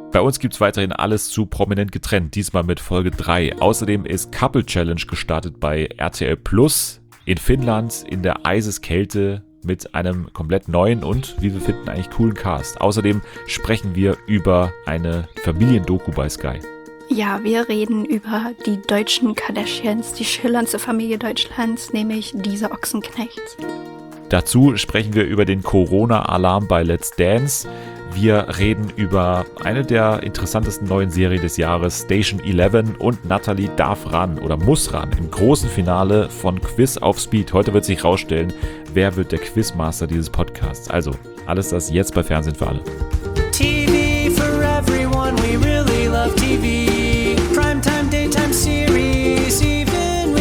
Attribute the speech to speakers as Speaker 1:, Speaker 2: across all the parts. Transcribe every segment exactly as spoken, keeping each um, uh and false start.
Speaker 1: Bei uns gibt es weiterhin alles zu Prominent getrennt, diesmal mit Folge drei. Außerdem ist Couple Challenge gestartet bei R T L Plus in Finnland in der Eiseskälte mit einem komplett neuen und, wie wir finden, eigentlich coolen Cast. Außerdem sprechen wir über eine Familiendoku bei Sky.
Speaker 2: Ja, wir reden über die deutschen Kardashians, die schillerndste Familie Deutschlands, nämlich diese Ochsenknechts.
Speaker 1: Dazu sprechen wir über den Corona-Alarm bei Let's Dance. Wir reden über eine der interessantesten neuen Serien des Jahres, Station elf, und Natalie darf ran oder muss ran im großen Finale von Quiz auf Speed. Heute wird sich rausstellen, wer wird der Quizmaster dieses Podcasts. Also, alles das jetzt bei Fernsehen für alle.
Speaker 3: T V for everyone, we really love T V. Primetime, daytime series, even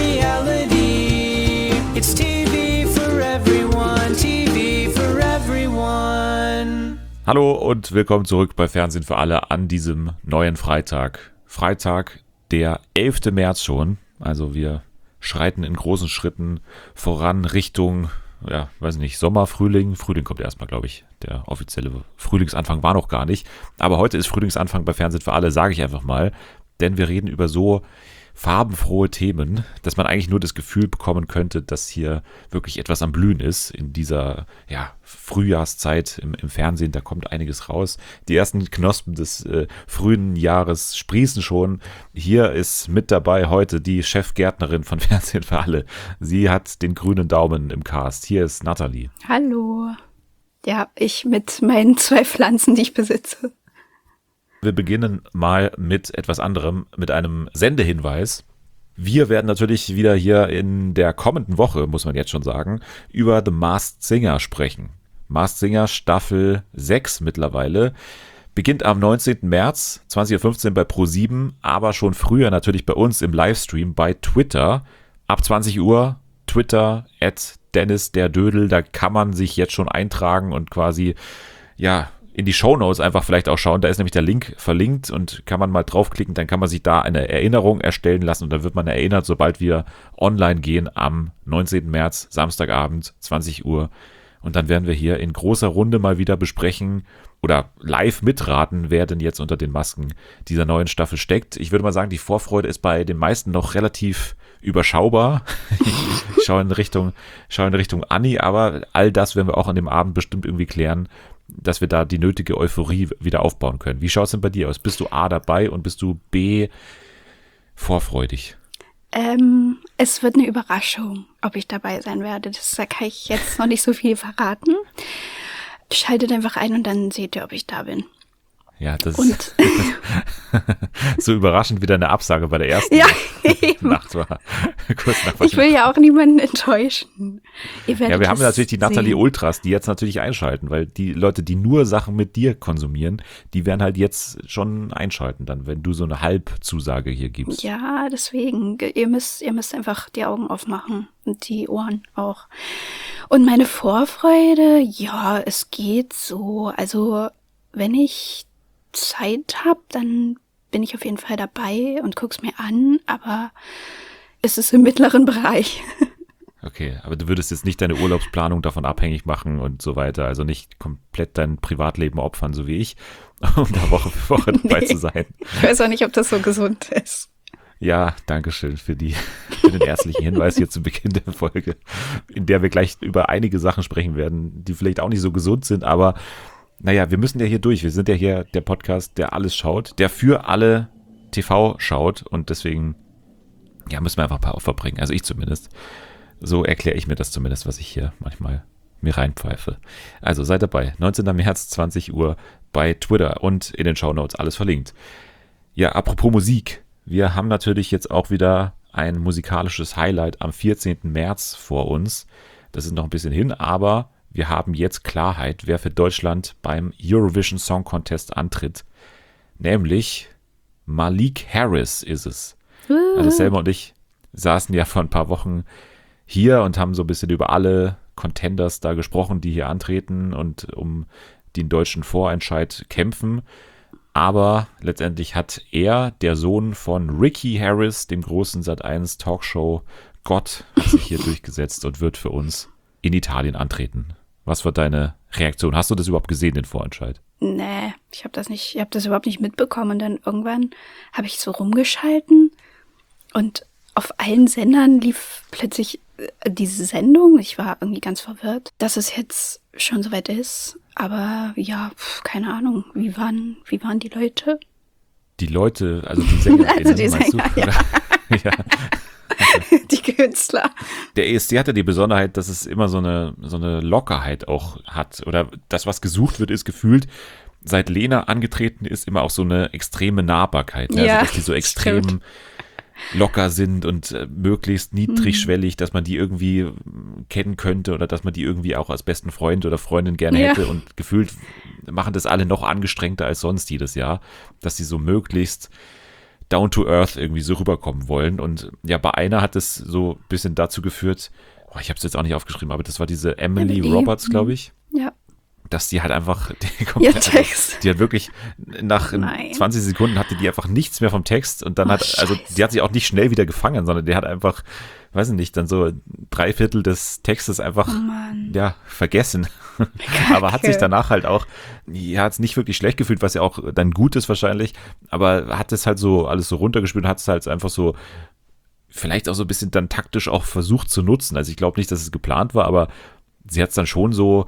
Speaker 3: reality. It's T V for everyone, T V for everyone.
Speaker 1: Hallo und willkommen zurück bei Fernsehen für alle an diesem neuen Freitag. Freitag, der elften März schon. Also wir schreiten in großen Schritten voran Richtung, ja, weiß nicht, Sommer, Frühling. Frühling kommt erstmal, glaube ich. Der offizielle Frühlingsanfang war noch gar nicht. Aber heute ist Frühlingsanfang bei Fernsehen für alle, sage ich einfach mal. Denn wir reden über so farbenfrohe Themen, dass man eigentlich nur das Gefühl bekommen könnte, dass hier wirklich etwas am Blühen ist in dieser ja, Frühjahrszeit im, im Fernsehen. Da kommt einiges raus. Die ersten Knospen des äh, frühen Jahres sprießen schon. Hier ist mit dabei heute die Chefgärtnerin von Fernsehen für alle. Sie hat den grünen Daumen im Cast. Hier ist Natalie.
Speaker 2: Hallo. Ja, ich mit meinen zwei Pflanzen, die ich besitze.
Speaker 1: Wir beginnen mal mit etwas anderem, mit einem Sendehinweis. Wir werden natürlich wieder hier in der kommenden Woche, muss man jetzt schon sagen, über The Masked Singer sprechen. Masked Singer Staffel sechs mittlerweile. Beginnt am neunzehnten März, zwanzig Uhr fünfzehn bei ProSieben, aber schon früher natürlich bei uns im Livestream bei Twitter. Ab zwanzig Uhr, Twitter, at Dennis der Dödel, da kann man sich jetzt schon eintragen und quasi, ja, in die Shownotes einfach vielleicht auch schauen. Da ist nämlich der Link verlinkt und kann man mal draufklicken, dann kann man sich da eine Erinnerung erstellen lassen und dann wird man erinnert, sobald wir online gehen am neunzehnten März, Samstagabend, zwanzig Uhr. Und dann werden wir hier in großer Runde mal wieder besprechen oder live mitraten, wer denn jetzt unter den Masken dieser neuen Staffel steckt. Ich würde mal sagen, die Vorfreude ist bei den meisten noch relativ überschaubar. Ich schaue in Richtung, schaue in Richtung Anni, aber all das werden wir auch an dem Abend bestimmt irgendwie klären, dass wir da die nötige Euphorie wieder aufbauen können. Wie schaut es denn bei dir aus? Bist du A dabei und bist du B vorfreudig?
Speaker 2: Ähm, es wird eine Überraschung, ob ich dabei sein werde. Das, da kann ich jetzt noch nicht so viel verraten. Schaltet einfach ein und dann seht ihr, ob ich da bin.
Speaker 1: Ja, das
Speaker 2: und
Speaker 1: ist so überraschend wie deine Absage bei der ersten
Speaker 2: ja,
Speaker 1: Nacht war. Kurz nach
Speaker 2: ich will ja auch niemanden enttäuschen. Ihr werdet
Speaker 1: ja, wir haben natürlich die Natalie
Speaker 2: sehen.
Speaker 1: Ultras, die jetzt natürlich einschalten, weil die Leute, die nur Sachen mit dir konsumieren, die werden halt jetzt schon einschalten dann, wenn du so eine Halbzusage hier gibst.
Speaker 2: Ja, deswegen. Ihr müsst, ihr müsst einfach die Augen aufmachen und die Ohren auch. Und meine Vorfreude, ja, es geht so. Also, wenn ich Zeit habe, dann bin ich auf jeden Fall dabei und guck's mir an, aber es ist im mittleren Bereich.
Speaker 1: Okay, aber du würdest jetzt nicht deine Urlaubsplanung davon abhängig machen und so weiter, also nicht komplett dein Privatleben opfern, so wie ich, um da Woche für Woche dabei
Speaker 2: Nee.
Speaker 1: zu sein.
Speaker 2: Ich weiß auch nicht, ob das so gesund ist.
Speaker 1: Ja, danke schön für, die, für den ärztlichen Hinweis hier zu Beginn der Folge, in der wir gleich über einige Sachen sprechen werden, die vielleicht auch nicht so gesund sind, aber naja, wir müssen ja hier durch. Wir sind ja hier der Podcast, der alles schaut, der für alle T V schaut und deswegen ja, müssen wir einfach ein paar Opfer bringen. Also ich zumindest. So erkläre ich mir das zumindest, was ich hier manchmal mir reinpfeife. Also seid dabei. neunzehnten März, zwanzig Uhr bei Twitter und in den Shownotes alles verlinkt. Ja, apropos Musik. Wir haben natürlich jetzt auch wieder ein musikalisches Highlight am vierzehnten März vor uns. Das ist noch ein bisschen hin, aber wir haben jetzt Klarheit, wer für Deutschland beim Eurovision Song Contest antritt. Nämlich Malik Harris ist es. Also Selma und ich saßen ja vor ein paar Wochen hier und haben so ein bisschen über alle Contenders da gesprochen, die hier antreten und um den deutschen Vorentscheid kämpfen. Aber letztendlich hat er, der Sohn von Ricky Harris, dem großen Sat eins Talkshow Gott, hat sich hier durchgesetzt und wird für uns in Italien antreten. Was war deine Reaktion? Hast du das überhaupt gesehen, den Vorentscheid?
Speaker 2: Nee, ich habe das nicht, ich habe das überhaupt nicht mitbekommen. Und dann irgendwann habe ich so rumgeschalten und auf allen Sendern lief plötzlich äh, diese Sendung. Ich war irgendwie ganz verwirrt, dass es jetzt schon soweit ist. Aber ja, pf, keine Ahnung. Wie waren, wie waren die Leute?
Speaker 1: Die Leute, also die Sänger,
Speaker 2: Also die
Speaker 1: meinst
Speaker 2: Sänger,
Speaker 1: du?
Speaker 2: ja.
Speaker 1: ja.
Speaker 2: Die Künstler.
Speaker 1: Der E S C hatte die Besonderheit, dass es immer so eine, so eine Lockerheit auch hat. Oder das, was gesucht wird, ist gefühlt, seit Lena angetreten ist, immer auch so eine extreme Nahbarkeit. Ne?
Speaker 2: Ja,
Speaker 1: also, dass die so extrem
Speaker 2: stimmt.
Speaker 1: locker sind und äh, möglichst niedrigschwellig, dass man die irgendwie äh, kennen könnte oder dass man die irgendwie auch als besten Freund oder Freundin gerne
Speaker 2: Ja.
Speaker 1: hätte. Und gefühlt machen das alle noch angestrengter als sonst jedes Jahr, dass sie so möglichst down to earth irgendwie so rüberkommen wollen. Und ja, bei einer hat es so ein bisschen dazu geführt, oh, ich habe es jetzt auch nicht aufgeschrieben, aber das war diese Emily
Speaker 2: Emily,
Speaker 1: Roberts, glaube ich,
Speaker 2: Ja,
Speaker 1: dass die halt einfach, die,
Speaker 2: ihr
Speaker 1: komplett, also,
Speaker 2: Text.
Speaker 1: die hat wirklich nach
Speaker 2: Nein.
Speaker 1: zwanzig Sekunden hatte die einfach nichts mehr vom Text und dann
Speaker 2: Oh,
Speaker 1: hat, also
Speaker 2: Scheiße.
Speaker 1: die hat sich auch nicht schnell wieder gefangen, sondern die hat einfach, weiß ich nicht, dann so drei Viertel des Textes einfach,
Speaker 2: Oh Mann.
Speaker 1: ja, vergessen. Aber hat sich danach halt auch, ja, hat es nicht wirklich schlecht gefühlt, was ja auch dann gut ist wahrscheinlich, aber hat es halt so alles so runtergespielt und hat es halt einfach so vielleicht auch so ein bisschen dann taktisch auch versucht zu nutzen. Also ich glaube nicht, dass es geplant war, aber sie hat es dann schon so,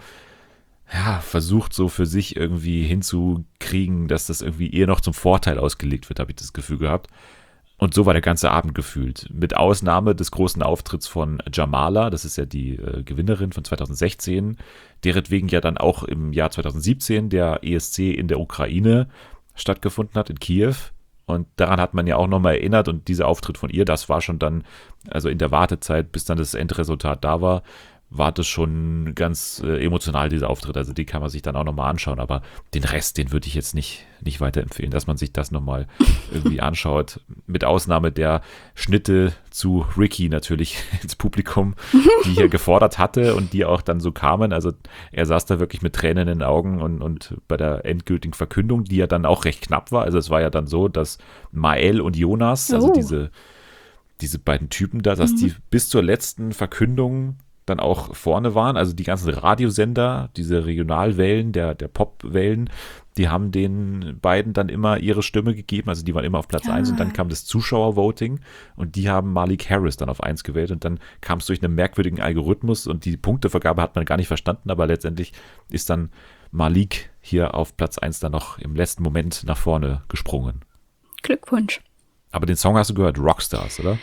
Speaker 1: ja, versucht so für sich irgendwie hinzukriegen, dass das irgendwie ihr noch zum Vorteil ausgelegt wird, habe ich das Gefühl gehabt. Und so war der ganze Abend gefühlt. Mit Ausnahme des großen Auftritts von Jamala, das ist ja die äh, Gewinnerin von zwanzig sechzehn, deretwegen ja dann auch im Jahr zwanzig siebzehn der E S C in der Ukraine stattgefunden hat, in Kiew. Und daran hat man ja auch nochmal erinnert und dieser Auftritt von ihr, das war schon dann, also in der Wartezeit, bis dann das Endresultat da war, war das schon ganz äh, emotional, dieser Auftritt. Also die kann man sich dann auch nochmal anschauen, aber den Rest, den würde ich jetzt nicht, nicht weiterempfehlen, dass man sich das nochmal irgendwie anschaut. Mit Ausnahme der Schnitte zu Ricky natürlich ins Publikum, die hier gefordert hatte und die auch dann so kamen. Also er saß da wirklich mit Tränen in den Augen und, und bei der endgültigen Verkündung, die ja dann auch recht knapp war. Also es war ja dann so, dass Mael und Jonas, also
Speaker 2: Oh.
Speaker 1: diese, diese beiden Typen da, dass die bis zur letzten Verkündung dann auch vorne waren, also die ganzen Radiosender, diese Regionalwellen, der, der Popwellen, die haben den beiden dann immer ihre Stimme gegeben, also die waren immer auf Platz
Speaker 2: Ah.
Speaker 1: eins und dann kam das Zuschauervoting und die haben Malik Harris dann auf eins gewählt und dann kam es durch einen merkwürdigen Algorithmus und die Punktevergabe hat man gar nicht verstanden, aber letztendlich ist dann Malik hier auf Platz eins dann noch im letzten Moment nach vorne gesprungen.
Speaker 2: Glückwunsch.
Speaker 1: Aber den Song hast du gehört, Rockstars, oder?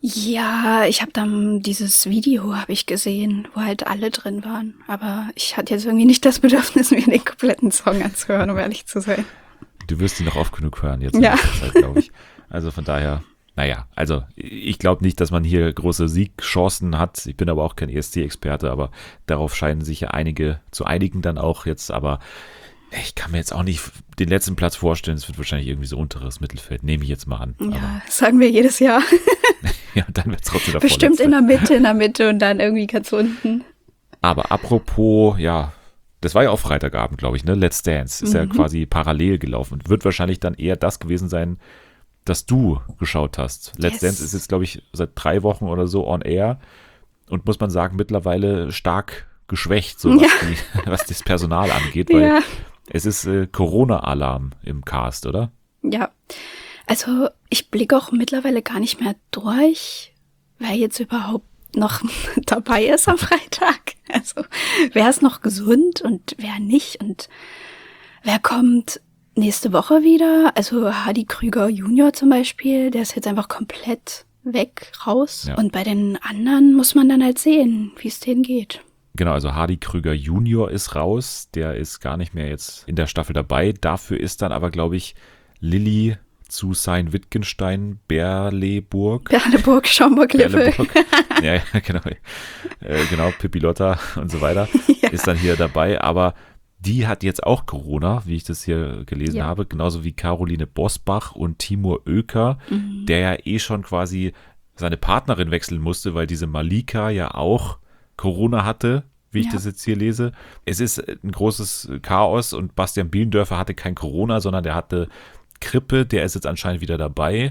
Speaker 2: Ja, ich habe dann dieses Video habe ich gesehen, wo halt alle drin waren. Aber ich hatte jetzt irgendwie nicht das Bedürfnis, mir den kompletten Song anzuhören, um ehrlich zu sein.
Speaker 1: Du wirst ihn noch oft genug hören jetzt in
Speaker 2: Ja.
Speaker 1: letzter Zeit, glaube ich. Also von daher, naja, also ich glaube nicht, dass man hier große Siegchancen hat. Ich bin aber auch kein E S C-Experte, aber darauf scheinen sich ja einige zu einigen dann auch jetzt. Aber ich kann mir jetzt auch nicht den letzten Platz vorstellen. Es wird wahrscheinlich irgendwie so unteres Mittelfeld, nehme ich jetzt mal an. Aber,
Speaker 2: Ja, das sagen wir jedes Jahr.
Speaker 1: ja, dann wird es trotzdem der
Speaker 2: Bestimmt
Speaker 1: Vorletzte.
Speaker 2: in der Mitte, in der Mitte und dann irgendwie ganz unten.
Speaker 1: Aber apropos, ja, das war ja auch Freitagabend, glaube ich, ne? Let's Dance ist ja quasi parallel gelaufen und wird wahrscheinlich dann eher das gewesen sein, das du geschaut hast. Let's
Speaker 2: Yes.
Speaker 1: Dance ist jetzt, glaube ich, seit drei Wochen oder so on air und muss man sagen, mittlerweile stark geschwächt, so was,
Speaker 2: Ja.
Speaker 1: die, was das Personal angeht, weil
Speaker 2: Ja.
Speaker 1: es ist äh, Corona-Alarm im Cast, oder?
Speaker 2: Ja, also ich blicke auch mittlerweile gar nicht mehr durch, wer jetzt überhaupt noch dabei ist am Freitag. Also wer ist noch gesund und wer nicht und wer kommt nächste Woche wieder. Also Hardy Krüger Junior zum Beispiel, der ist jetzt einfach komplett weg, raus.
Speaker 1: Ja.
Speaker 2: Und bei den anderen muss man dann halt sehen, wie es denen geht.
Speaker 1: Genau, also Hardy Krüger Junior ist raus, der ist gar nicht mehr jetzt in der Staffel dabei. Dafür ist dann aber, glaube ich, Lilly zu Sein Wittgenstein, Berleburg.
Speaker 2: Berleburg, Schaumburg-Lippe.
Speaker 1: Berleburg. Ja, ja, genau. Äh, genau, Pippi Lotta und so weiter
Speaker 2: Ja.
Speaker 1: ist dann hier dabei. Aber die hat jetzt auch Corona, wie ich das hier gelesen
Speaker 2: Ja.
Speaker 1: habe. Genauso wie Caroline Bosbach und Timur Oeker,
Speaker 2: Mhm.
Speaker 1: der ja eh schon quasi seine Partnerin wechseln musste, weil diese Malika ja auch Corona hatte, wie ich
Speaker 2: Ja.
Speaker 1: das jetzt hier lese. Es ist ein großes Chaos und Bastian Bielendörfer hatte kein Corona, sondern der hatte Grippe, der ist jetzt anscheinend wieder dabei.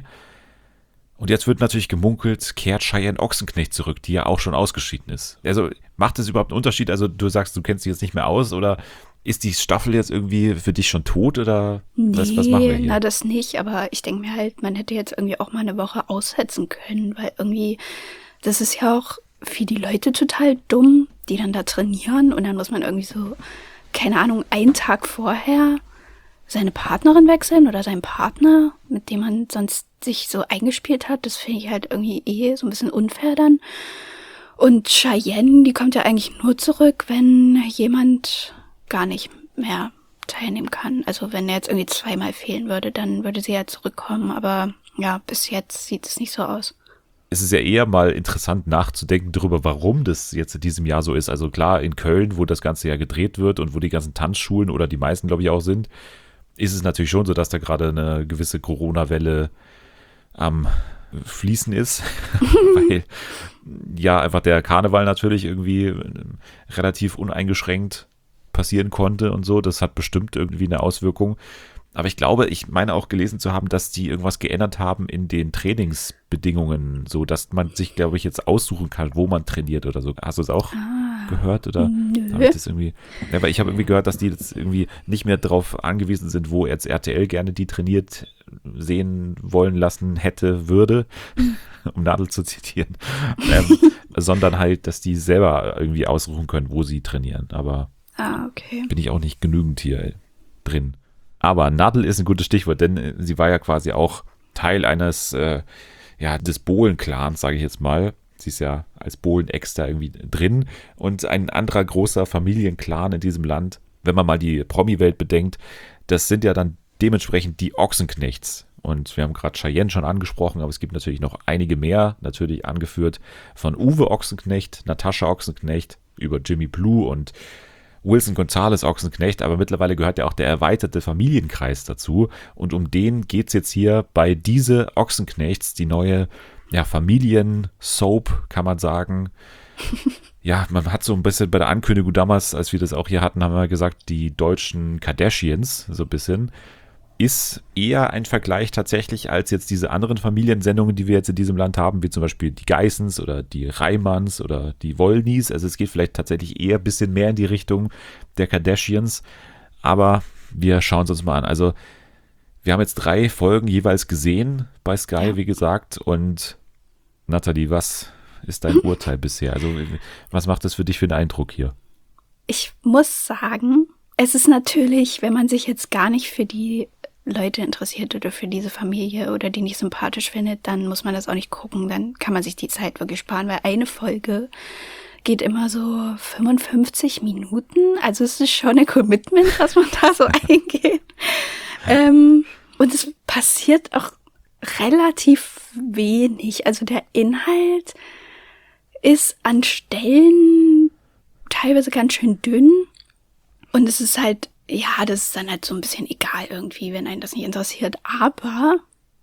Speaker 1: Und jetzt wird natürlich gemunkelt, kehrt Cheyenne Ochsenknecht zurück, die ja auch schon ausgeschieden ist. Also macht es überhaupt einen Unterschied? Also du sagst, du kennst dich jetzt nicht mehr aus oder Ist die Staffel jetzt irgendwie für dich schon tot oder
Speaker 2: Nee,
Speaker 1: was, was machen wir hier?
Speaker 2: na das nicht, aber ich denke mir halt, man hätte jetzt irgendwie auch mal eine Woche aussetzen können, weil irgendwie, das ist ja auch für die Leute total dumm, die dann da trainieren und dann muss man irgendwie so, keine Ahnung, einen Tag vorher seine Partnerin wechseln oder seinen Partner, mit dem man sonst sich so eingespielt hat. Das finde ich halt irgendwie eh so ein bisschen unfair dann. Und Cheyenne, die kommt ja eigentlich nur zurück, wenn jemand gar nicht mehr teilnehmen kann. Also wenn er jetzt irgendwie zweimal fehlen würde, dann würde sie ja zurückkommen. Aber ja, bis jetzt sieht es nicht so aus.
Speaker 1: Es ist ja eher mal interessant nachzudenken darüber, warum das jetzt in diesem Jahr so ist. Also klar, in Köln, wo das ganze Jahr gedreht wird und wo die ganzen Tanzschulen oder die meisten, glaube ich, auch sind, ist es natürlich schon so, dass da gerade eine gewisse Corona-Welle am Fließen ist, weil ja einfach der Karneval natürlich irgendwie relativ uneingeschränkt passieren konnte und so. Das hat bestimmt irgendwie eine Auswirkung. Aber ich glaube, ich meine auch gelesen zu haben, dass die irgendwas geändert haben in den Trainingsbedingungen, so dass man sich, glaube ich, jetzt aussuchen kann, wo man trainiert oder so. Hast du es auch
Speaker 2: Ah,
Speaker 1: gehört oder
Speaker 2: nö.
Speaker 1: habe ich das irgendwie? Ja, weil ich habe irgendwie gehört, dass die jetzt irgendwie nicht mehr darauf angewiesen sind, wo jetzt R T L gerne die trainiert sehen wollen lassen hätte, würde, um Nadel zu zitieren, ähm, sondern halt, dass die selber irgendwie aussuchen können, wo sie trainieren. Aber
Speaker 2: Ah, okay.
Speaker 1: bin ich auch nicht genügend hier drin. Aber Nadel ist ein gutes Stichwort, denn äh, sie war ja quasi auch Teil eines, äh, ja, des Bohlen-Clans, sage ich jetzt mal. Sie ist ja als Bohlen-Ex da irgendwie drin. Und ein anderer großer Familienclan in diesem Land, wenn man mal die Promi-Welt bedenkt, das sind ja dann dementsprechend die Ochsenknechts. Und wir haben gerade Cheyenne schon angesprochen, aber es gibt natürlich noch einige mehr, natürlich angeführt von Uwe Ochsenknecht, Natascha Ochsenknecht, über Jimmy Blue und Wilson Gonzales Ochsenknecht, aber mittlerweile gehört ja auch der erweiterte Familienkreis dazu und um den geht es jetzt hier bei Diese Ochsenknechts, die neue ja, Familien-Soap, kann man sagen. Ja, man hat so ein bisschen bei der Ankündigung damals, als wir das auch hier hatten, haben wir gesagt, die deutschen Kardashians, so ein bisschen, ist eher ein Vergleich tatsächlich als jetzt diese anderen Familiensendungen, die wir jetzt in diesem Land haben, wie zum Beispiel die Geissens oder die Reimanns oder die Wollnys. Also es geht vielleicht tatsächlich eher ein bisschen mehr in die Richtung der Kardashians. Aber wir schauen es uns mal an. Also wir haben jetzt drei Folgen jeweils gesehen bei Sky,
Speaker 2: Ja.
Speaker 1: wie gesagt. Und Nathalie, was ist dein Urteil bisher? Also was macht das für dich für einen Eindruck hier?
Speaker 2: Ich muss sagen, es ist natürlich, wenn man sich jetzt gar nicht für die Leute interessiert oder für diese Familie oder die nicht sympathisch findet, dann muss man das auch nicht gucken. Dann kann man sich die Zeit wirklich sparen, weil eine Folge geht immer so fünfundfünfzig Minuten. Also es ist schon ein Commitment, was man da so eingeht. Ähm, und es passiert auch relativ wenig. Also der Inhalt ist an Stellen teilweise ganz schön dünn. Und es ist halt, ja, das ist dann halt so ein bisschen egal irgendwie, wenn einen das nicht interessiert. Aber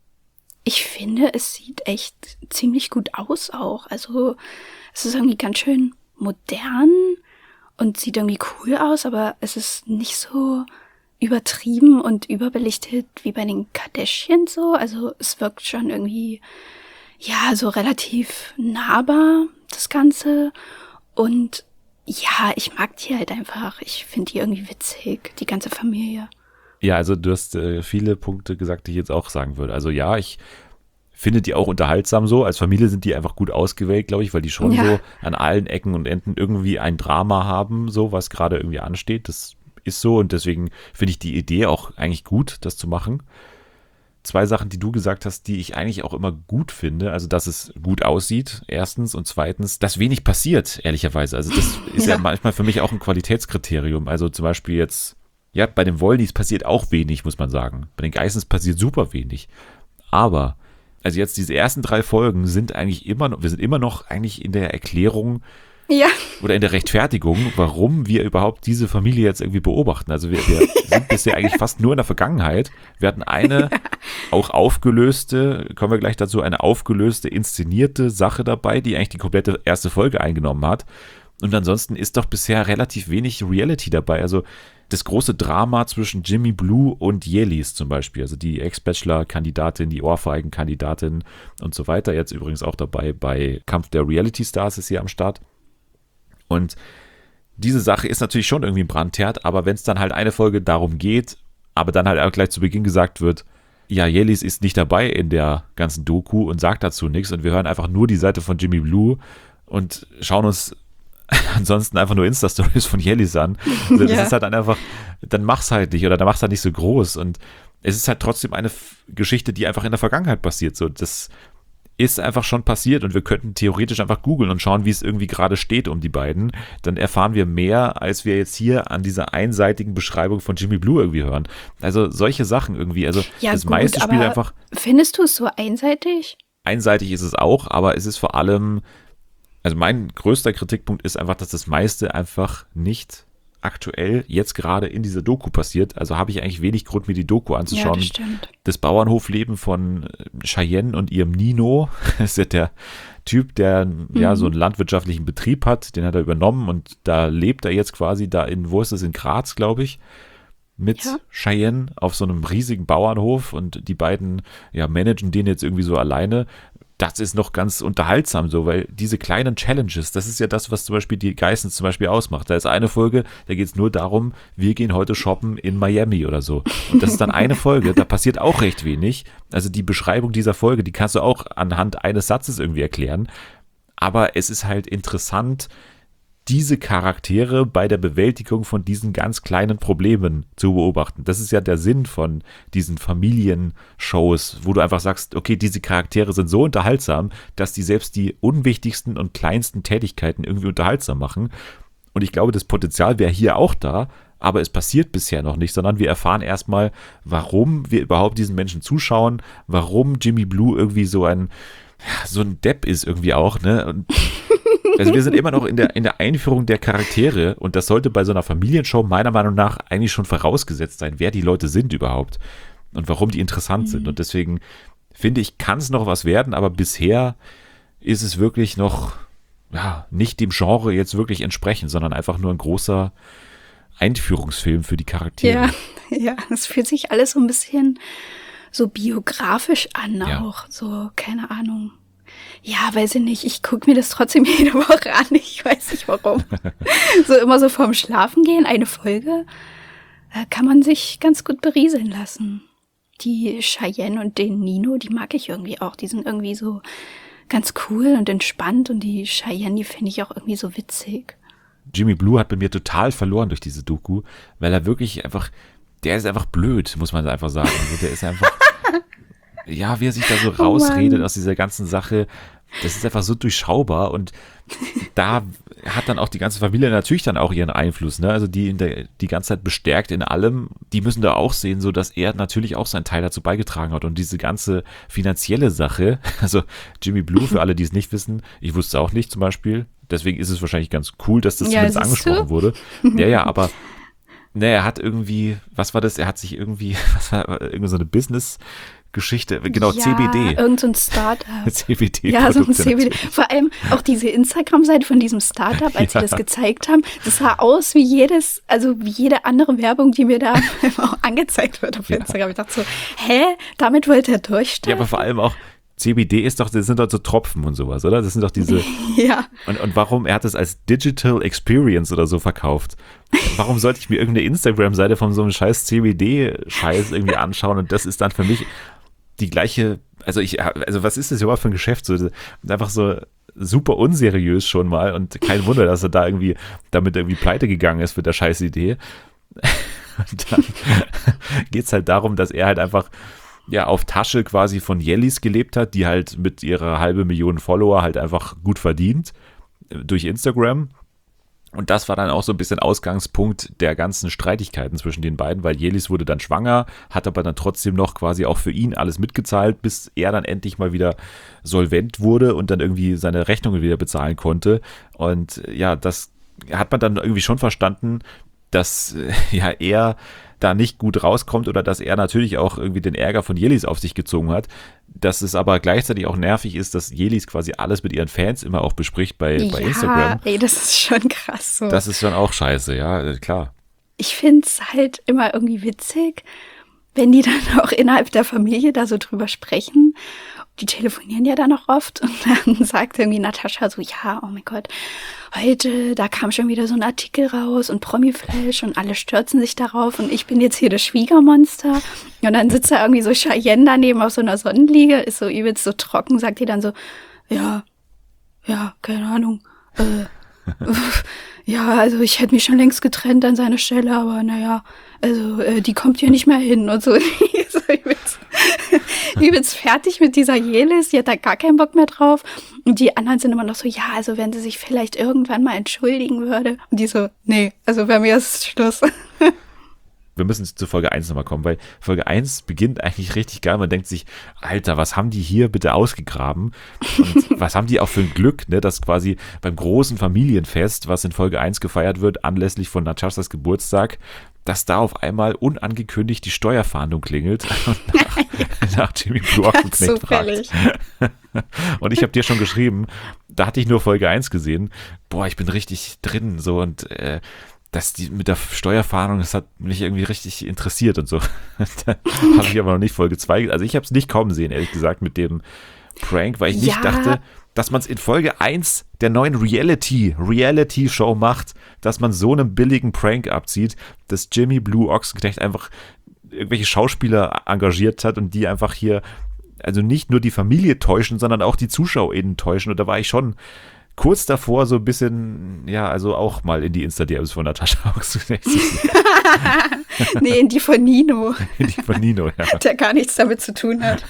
Speaker 2: ich finde, es sieht echt ziemlich gut aus auch. Also es ist irgendwie ganz schön modern und sieht irgendwie cool aus, aber es ist nicht so übertrieben und überbelichtet wie bei den Kardashians so. Also es wirkt schon irgendwie, ja, so relativ nahbar, das Ganze. Und ja, ich mag die halt einfach. Ich finde die irgendwie witzig, die ganze Familie.
Speaker 1: Ja, also du hast äh, viele Punkte gesagt, die ich jetzt auch sagen würde. Also ja, ich finde die auch unterhaltsam so. Als Familie sind die einfach gut ausgewählt, glaube ich, weil die schon
Speaker 2: Ja.
Speaker 1: so an allen Ecken und Enden irgendwie ein Drama haben, so was gerade irgendwie ansteht. Das ist so und deswegen finde ich die Idee auch eigentlich gut, das zu machen. Zwei Sachen, die du gesagt hast, die ich eigentlich auch immer gut finde. Also, dass es gut aussieht, erstens. Und zweitens, dass wenig passiert, ehrlicherweise. Also, das ist ja,
Speaker 2: Ja.
Speaker 1: manchmal für mich auch ein Qualitätskriterium. Also, zum Beispiel jetzt, ja, bei den Wollnys passiert auch wenig, muss man sagen. Bei den Geissens passiert super wenig. Aber, also jetzt diese ersten drei Folgen sind eigentlich immer noch, wir sind immer noch eigentlich in der Erklärung
Speaker 2: Ja,
Speaker 1: oder in der Rechtfertigung, warum wir überhaupt diese Familie jetzt irgendwie beobachten. Also wir, wir sind bisher eigentlich fast nur in der Vergangenheit. Wir hatten eine auch aufgelöste, kommen wir gleich dazu, eine aufgelöste, inszenierte Sache dabei, die eigentlich die komplette erste Folge eingenommen hat. Und ansonsten ist doch bisher relativ wenig Reality dabei. Also das große Drama zwischen Jimmy Blue und Yelis zum Beispiel, also die Ex-Bachelor-Kandidatin, die Ohrfeigen-Kandidatin und so weiter. Jetzt übrigens auch dabei bei Kampf der Reality Stars ist hier am Start. Und diese Sache ist natürlich schon irgendwie ein Brandherd, aber wenn es dann halt eine Folge darum geht, aber dann halt auch gleich zu Beginn gesagt wird, ja, Yelis ist nicht dabei in der ganzen Doku und sagt dazu nichts und wir hören einfach nur die Seite von Jimmy Blue und schauen uns ansonsten einfach nur Insta-Stories von Yelis an. Also das
Speaker 2: Ja.
Speaker 1: ist halt dann einfach, dann mach's halt nicht oder dann mach's halt nicht so groß und es ist halt trotzdem eine F- Geschichte, die einfach in der Vergangenheit passiert. So, das ist einfach schon passiert und wir könnten theoretisch einfach googeln und schauen, wie es irgendwie gerade steht um die beiden. Dann erfahren wir mehr, als wir jetzt hier an dieser einseitigen Beschreibung von Jimmy Blue irgendwie hören. Also solche Sachen irgendwie. Also
Speaker 2: Ja,
Speaker 1: das
Speaker 2: gut,
Speaker 1: meiste spielt
Speaker 2: aber
Speaker 1: einfach,
Speaker 2: findest du es so einseitig?
Speaker 1: einseitig ist es auch, aber es ist vor allem, also mein größter Kritikpunkt ist einfach, dass das meiste einfach nicht aktuell jetzt gerade in dieser Doku passiert. Also habe ich eigentlich wenig Grund, mir die Doku
Speaker 2: Ja,
Speaker 1: anzuschauen.
Speaker 2: das stimmt.
Speaker 1: Das Bauernhofleben von Cheyenne und ihrem Nino. Das ist ja der Typ, der ja so einen landwirtschaftlichen Betrieb hat, den hat er übernommen und da lebt er jetzt quasi da in, wo ist das, in Graz, glaube ich, mit
Speaker 2: Ja.
Speaker 1: Cheyenne auf so einem riesigen Bauernhof und die beiden ja managen den jetzt irgendwie so alleine. Das ist noch ganz unterhaltsam so, weil diese kleinen Challenges, das ist ja das, was zum Beispiel die Geissens zum Beispiel ausmacht. Da ist eine Folge, da geht es nur darum, wir gehen heute shoppen in Miami oder so. Und das ist dann eine Folge, da passiert auch recht wenig. Also die Beschreibung dieser Folge, die kannst du auch anhand eines Satzes irgendwie erklären. Aber es ist halt interessant, diese Charaktere bei der Bewältigung von diesen ganz kleinen Problemen zu beobachten. Das ist ja der Sinn von diesen Familienshows, wo du einfach sagst, okay, diese Charaktere sind so unterhaltsam, dass die selbst die unwichtigsten und kleinsten Tätigkeiten irgendwie unterhaltsam machen. Und ich glaube, das Potenzial wäre hier auch da, aber es passiert bisher noch nicht, sondern wir erfahren erstmal, warum wir überhaupt diesen Menschen zuschauen, warum Jimmy Blue irgendwie so ein, so ein Depp ist irgendwie auch, ne? Und also wir sind immer noch in der, in der Einführung der Charaktere und das sollte bei so einer Familienshow meiner Meinung nach eigentlich schon vorausgesetzt sein, wer die Leute sind überhaupt und warum die interessant sind. Und deswegen finde ich, kann es noch was werden, aber bisher ist es wirklich noch ja, nicht dem Genre jetzt wirklich entsprechend, sondern einfach nur ein großer Einführungsfilm für die Charaktere.
Speaker 2: Ja, ja, es fühlt sich alles so ein bisschen so biografisch an
Speaker 1: Ja.
Speaker 2: auch. So, keine Ahnung. Ja, weiß ich nicht. Ich gucke mir das trotzdem jede Woche an. Ich weiß nicht warum. So immer so vorm Schlafen gehen, eine Folge, äh, kann man sich ganz gut berieseln lassen. Die Cheyenne und den Nino, die mag ich irgendwie auch. Die sind irgendwie so ganz cool und entspannt und die Cheyenne, die finde ich auch irgendwie so witzig.
Speaker 1: Jimmy Blue hat bei mir total verloren durch diese Doku, weil er wirklich einfach, der ist einfach blöd, muss man einfach sagen. Also der ist einfach, ja, wie er sich da so rausredet aus dieser ganzen Sache, das ist einfach so durchschaubar und da hat dann auch die ganze Familie natürlich dann auch ihren Einfluss, ne? Also die in der, die ganze Zeit bestärkt in allem, die müssen da auch sehen, so dass er natürlich auch seinen Teil dazu beigetragen hat und diese ganze finanzielle Sache, also Jimmy Blue, für alle, die es nicht wissen, ich wusste es auch nicht zum Beispiel, deswegen ist es wahrscheinlich ganz cool, dass das
Speaker 2: Ja,
Speaker 1: zumindest
Speaker 2: siehst du?
Speaker 1: angesprochen wurde. Ja, ja, aber ne, er hat irgendwie, was war das? Er hat sich irgendwie, was war, irgendwie so eine Business-Geschichte, genau,
Speaker 2: ja,
Speaker 1: C B D.
Speaker 2: Irgend so ein Startup.
Speaker 1: C B D.
Speaker 2: Ja, so ein
Speaker 1: Produkte
Speaker 2: C B D.
Speaker 1: natürlich.
Speaker 2: Vor allem auch diese Instagram-Seite von diesem Startup, als
Speaker 1: Ja.
Speaker 2: sie das gezeigt haben, das sah aus wie jedes, also wie jede andere Werbung, die mir da auch angezeigt wird auf
Speaker 1: Ja.
Speaker 2: Instagram. Ich dachte so, hä, damit wollte er
Speaker 1: Ja,
Speaker 2: durchstarten?
Speaker 1: aber vor allem auch C B D ist doch, das sind doch so Tropfen und sowas, oder? Das sind doch diese,
Speaker 2: Ja,
Speaker 1: und, und warum, er hat es als Digital Experience oder so verkauft. Warum sollte ich mir irgendeine Instagram-Seite von so einem scheiß C B D-Scheiß irgendwie anschauen und das ist dann für mich die gleiche, also ich, also was ist das überhaupt für ein Geschäft? So, einfach so super unseriös schon mal und kein Wunder, dass er da irgendwie damit irgendwie pleite gegangen ist mit der scheiß Idee. Und dann geht es halt darum, dass er halt einfach ja auf Tasche quasi von Yelis gelebt hat, die halt mit ihrer halbe Million Follower halt einfach gut verdient äh, durch Instagram. Und das war dann auch so ein bisschen Ausgangspunkt der ganzen Streitigkeiten zwischen den beiden, weil Yelis wurde dann schwanger, hat aber dann trotzdem noch quasi auch für ihn alles mitgezahlt, bis er dann endlich mal wieder solvent wurde und dann irgendwie seine Rechnungen wieder bezahlen konnte. Und ja, das hat man dann irgendwie schon verstanden, dass äh, ja er da nicht gut rauskommt oder dass er natürlich auch irgendwie den Ärger von Yelis auf sich gezogen hat. Dass es aber gleichzeitig auch nervig ist, dass Yelis quasi alles mit ihren Fans immer auch bespricht bei, bei
Speaker 2: ja,
Speaker 1: Instagram.
Speaker 2: ey, das ist schon krass so.
Speaker 1: Das ist schon auch scheiße, ja, äh, klar.
Speaker 2: Ich finde es halt immer irgendwie witzig, wenn die dann auch innerhalb der Familie da so drüber sprechen die telefonieren ja dann auch oft und dann sagt irgendwie Natascha so, ja, oh mein Gott, heute, da kam schon wieder so ein Artikel raus und Promi-Flash und alle stürzen sich darauf und ich bin jetzt hier das Schwiegermonster. Und dann sitzt da irgendwie so Cheyenne daneben auf so einer Sonnenliege, ist so übelst so trocken, sagt die dann so, ja, ja, keine Ahnung, äh, ja, also ich hätte mich schon längst getrennt an seiner Stelle, aber naja, also äh, die kommt hier nicht mehr hin und so. so übelst, übelst fertig mit dieser Jelis, die hat da gar keinen Bock mehr drauf. Und die anderen sind immer noch so, ja, also wenn sie sich vielleicht irgendwann mal entschuldigen würde. Und die so, nee, also bei mir ist Schluss.
Speaker 1: Wir müssen zu Folge eins nochmal kommen, weil Folge eins beginnt eigentlich richtig geil. Man denkt sich, Alter, was haben die hier bitte ausgegraben? Und was haben die auch für ein Glück, ne, dass quasi beim großen Familienfest, was in Folge eins gefeiert wird, anlässlich von Nataschas Geburtstag, dass da auf einmal unangekündigt die Steuerfahndung klingelt und nach, nach Jimmy Blue Ochsenknecht fragt. Und ich habe dir schon geschrieben, da hatte ich nur Folge eins gesehen. Boah, ich bin richtig drin so und äh, dass die mit der Steuerfahndung, das hat mich irgendwie richtig interessiert und so. Da habe ich aber noch nicht Folge zwei, also ich habe es nicht kommen sehen, ehrlich gesagt, mit dem Prank, weil ich nicht
Speaker 2: Ja.
Speaker 1: dachte, dass man es in Folge eins der neuen Reality, Reality-Show macht, dass man so einen billigen Prank abzieht, dass Jimmy Blue Ochsenknecht einfach irgendwelche Schauspieler engagiert hat und die einfach hier, also nicht nur die Familie täuschen, sondern auch die ZuschauerInnen täuschen. Und da war ich schon kurz davor so ein bisschen, ja, also auch mal in die Insta-D Ms von Natascha Ochsenknecht zu sehen.
Speaker 2: Nee, in die von Nino,
Speaker 1: Die von Nino, ja.
Speaker 2: der gar nichts damit zu tun hat.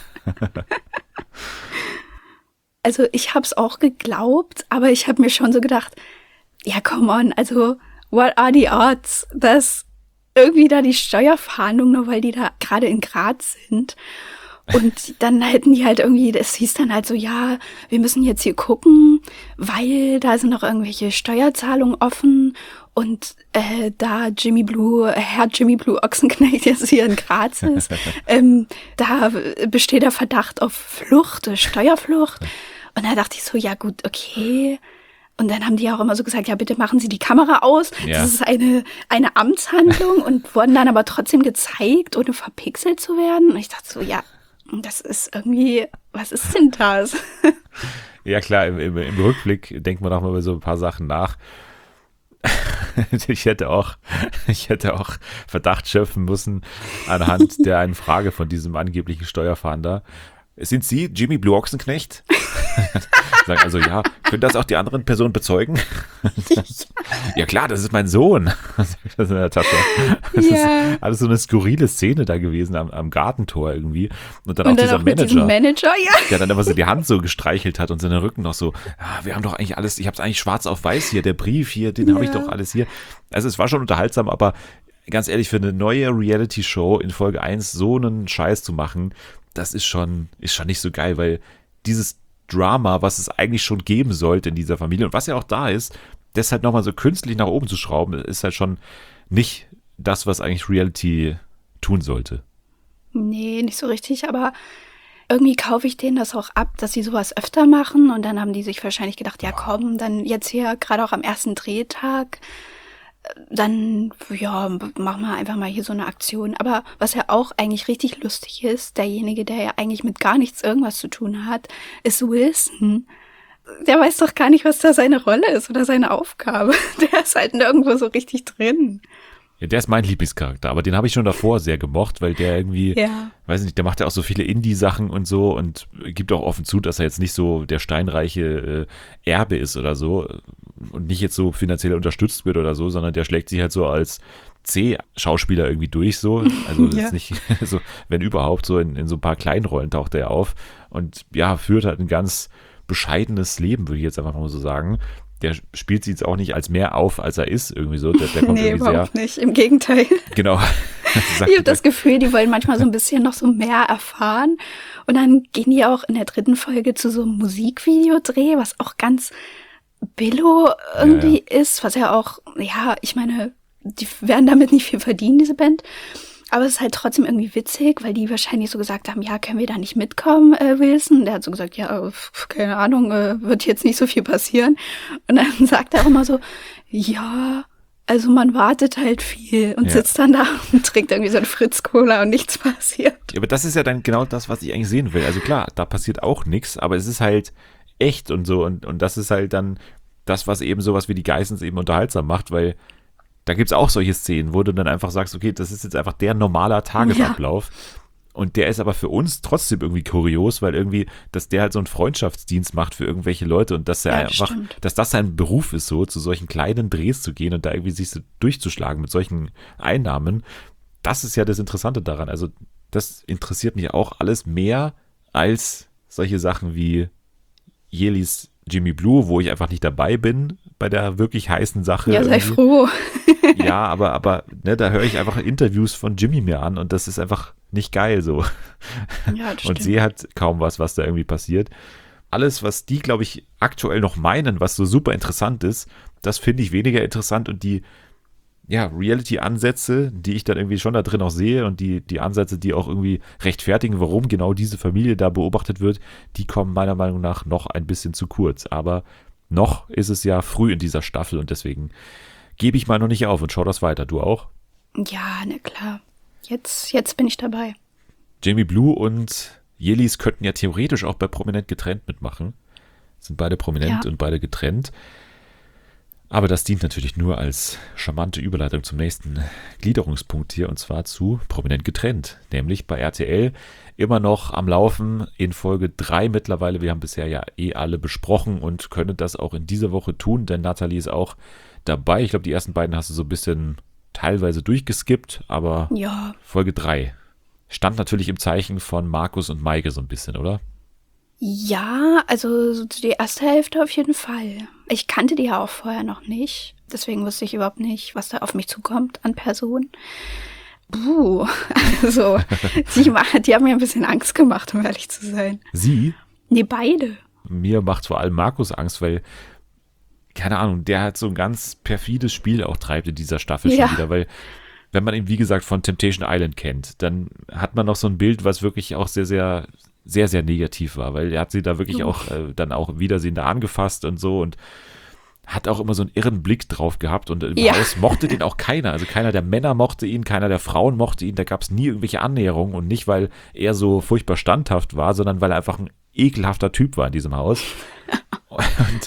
Speaker 2: Also ich habe es auch geglaubt, aber ich habe mir schon so gedacht, ja, come on, also what are the odds, dass irgendwie da die Steuerfahndung, nur weil die da gerade in Graz sind. Und dann hätten die halt irgendwie, das hieß dann halt so, ja, wir müssen jetzt hier gucken, weil da sind noch irgendwelche Steuerzahlungen offen und äh, da Jimmy Blue, Herr Jimmy Blue Ochsenknecht jetzt hier in Graz ist, ähm, da besteht der Verdacht auf Flucht, äh, Steuerflucht. Und da dachte ich so, ja gut, okay. Und dann haben die auch immer so gesagt, ja bitte machen Sie die Kamera aus.
Speaker 1: Ja.
Speaker 2: Das ist eine, eine Amtshandlung und wurden dann aber trotzdem gezeigt, ohne verpixelt zu werden. Und ich dachte so, ja, das ist irgendwie, was ist denn das?
Speaker 1: Ja klar, im, im, im Rückblick denkt man auch mal über so ein paar Sachen nach. Ich hätte auch, ich hätte auch Verdacht schöpfen müssen anhand der einen Frage von diesem angeblichen Steuerfahnder. Sind Sie Jimmy Blue Ochsenknecht? Sagen also, ja, können das auch die anderen Personen bezeugen? Ja klar, das ist mein Sohn. Das ist in der Tasche. Das
Speaker 2: Ja.
Speaker 1: ist alles so eine skurrile Szene da gewesen am, am Gartentor irgendwie. Und dann
Speaker 2: Und
Speaker 1: auch
Speaker 2: dann
Speaker 1: dieser
Speaker 2: auch mit
Speaker 1: Manager,
Speaker 2: diesem Manager, ja.
Speaker 1: der dann immer so die Hand so gestreichelt hat und seinen Rücken noch so, ja, wir haben doch eigentlich alles, ich habe es eigentlich schwarz auf weiß hier, der Brief hier, den
Speaker 2: Ja.
Speaker 1: habe ich doch alles hier. Also es war schon unterhaltsam, aber ganz ehrlich, für eine neue Reality-Show in Folge eins so einen Scheiß zu machen, das ist schon, ist schon nicht so geil, weil dieses Drama, was es eigentlich schon geben sollte in dieser Familie und was ja auch da ist, das halt nochmal so künstlich nach oben zu schrauben, ist halt schon nicht das, was eigentlich Reality tun sollte.
Speaker 2: Nee, nicht so richtig, aber irgendwie kaufe ich denen das auch ab, dass sie sowas öfter machen und dann haben die sich wahrscheinlich gedacht, ja komm, dann jetzt hier gerade auch am ersten Drehtag, dann, ja, machen wir einfach mal hier so eine Aktion. Aber was ja auch eigentlich richtig lustig ist, derjenige, der ja eigentlich mit gar nichts irgendwas zu tun hat, ist Wilson. Der weiß doch gar nicht, was da seine Rolle ist oder seine Aufgabe. Der ist halt nirgendwo so richtig drin.
Speaker 1: Ja, der ist mein Lieblingscharakter, aber den habe ich schon davor sehr gemocht, weil der irgendwie,
Speaker 2: Ja.
Speaker 1: weiß nicht, der macht ja auch so viele Indie-Sachen und so und gibt auch offen zu, dass er jetzt nicht so der steinreiche äh, Erbe ist oder so und nicht jetzt so finanziell unterstützt wird oder so, sondern der schlägt sich halt so als C-Schauspieler irgendwie durch so, also das
Speaker 2: Ja.
Speaker 1: ist nicht so, wenn überhaupt, so in, in so ein paar kleinen Rollen taucht er auf und ja, führt halt ein ganz bescheidenes Leben, würde ich jetzt einfach mal so sagen. Der spielt sich jetzt auch nicht als mehr auf, als er ist, irgendwie so. Der, der kommt
Speaker 2: Nee,
Speaker 1: irgendwie sehr,
Speaker 2: überhaupt nicht. Im Gegenteil.
Speaker 1: genau. Sagt
Speaker 2: Ich habe das Gefühl, die wollen manchmal so ein bisschen noch so mehr erfahren. Und dann gehen die auch in der dritten Folge zu so einem Musikvideodreh, was auch ganz billo irgendwie ist, was ja auch, ja, ich meine, die werden damit nicht viel verdienen, diese Band. Aber es ist halt trotzdem irgendwie witzig, weil die wahrscheinlich so gesagt haben, ja, können wir da nicht mitkommen, äh, Wilson? Der hat so gesagt, ja, pf, keine Ahnung, äh, wird jetzt nicht so viel passieren. Und dann sagt er auch immer so, ja, Also man wartet halt viel und
Speaker 1: Ja.
Speaker 2: sitzt dann da und trinkt irgendwie so ein Fritz-Cola und nichts passiert.
Speaker 1: Ja, aber das ist ja dann genau das, was ich eigentlich sehen will. Also klar, da passiert auch nichts, aber es ist halt echt und so. Und, und das ist halt dann das, was eben sowas wie die Geissens eben unterhaltsam macht, weil da gibt's auch solche Szenen, wo du dann einfach sagst, okay, das ist jetzt einfach der normale Tagesablauf. Und der ist aber für uns trotzdem irgendwie kurios, weil irgendwie, dass der halt so einen Freundschaftsdienst macht für irgendwelche Leute und dass er
Speaker 2: Ja, das
Speaker 1: einfach,
Speaker 2: stimmt.
Speaker 1: dass das sein Beruf ist, so zu solchen kleinen Drehs zu gehen und da irgendwie sich so durchzuschlagen mit solchen Einnahmen. Das ist ja das Interessante daran. Also das interessiert mich auch alles mehr als solche Sachen wie Yelis Jimmy Blue, wo ich einfach nicht dabei bin bei der wirklich heißen Sache.
Speaker 2: Ja, sei
Speaker 1: irgendwie.
Speaker 2: froh.
Speaker 1: Ja, aber, aber ne, da höre ich einfach Interviews von Jimmy mir an und das ist einfach nicht geil so.
Speaker 2: Ja, das
Speaker 1: Und
Speaker 2: stimmt.
Speaker 1: sehe halt kaum was, was da irgendwie passiert. Alles, was die, glaube ich, aktuell noch meinen, was so super interessant ist, das finde ich weniger interessant und die ja, Reality-Ansätze, die ich dann irgendwie schon da drin auch sehe und die, die Ansätze, die auch irgendwie rechtfertigen, warum genau diese Familie da beobachtet wird, die kommen meiner Meinung nach noch ein bisschen zu kurz. Aber noch ist es ja früh in dieser Staffel und deswegen gebe ich mal noch nicht auf und schau das weiter. Du auch?
Speaker 2: Ja, na klar. Jetzt, jetzt bin ich dabei.
Speaker 1: Jamie Blue und Yelis könnten ja theoretisch auch bei Prominent getrennt mitmachen. Sind beide prominent
Speaker 2: Ja.
Speaker 1: und beide getrennt. Aber das dient natürlich nur als charmante Überleitung zum nächsten Gliederungspunkt hier, und zwar zu Prominent getrennt. Nämlich bei R T L immer noch am Laufen in Folge drei mittlerweile. Wir haben bisher ja eh alle besprochen und können das auch in dieser Woche tun, denn Nathalie ist auch dabei. Ich glaube, die ersten beiden hast du so ein bisschen teilweise durchgeskippt, aber
Speaker 2: Ja,
Speaker 1: Folge drei stand natürlich im Zeichen von Markus und Maike so ein bisschen, oder?
Speaker 2: ja, also so die erste Hälfte auf jeden Fall. Ich kannte die ja auch vorher noch nicht. Deswegen wusste ich überhaupt nicht, was da auf mich zukommt an Personen. Puh, also die, ma- die haben mir ein bisschen Angst gemacht, um ehrlich zu sein.
Speaker 1: Sie,
Speaker 2: Nee, beide.
Speaker 1: mir macht vor allem Markus Angst, weil, keine Ahnung, der halt so ein ganz perfides Spiel auch treibt in dieser Staffel
Speaker 2: Ja.
Speaker 1: schon wieder, weil wenn man ihn, wie gesagt, von Temptation Island kennt, dann hat man noch so ein Bild, was wirklich auch sehr, sehr, sehr, sehr negativ war, weil er hat sie da wirklich
Speaker 2: Uff.
Speaker 1: auch äh, dann auch Wiedersehen da angefasst und so und hat auch immer so einen irren Blick drauf gehabt und im
Speaker 2: Ja.
Speaker 1: Haus mochte den auch keiner. Also keiner der Männer mochte ihn, keiner der Frauen mochte ihn. Da gab es nie irgendwelche Annäherungen und nicht, weil er so furchtbar standhaft war, sondern weil er einfach ein ekelhafter Typ war in diesem Haus. Und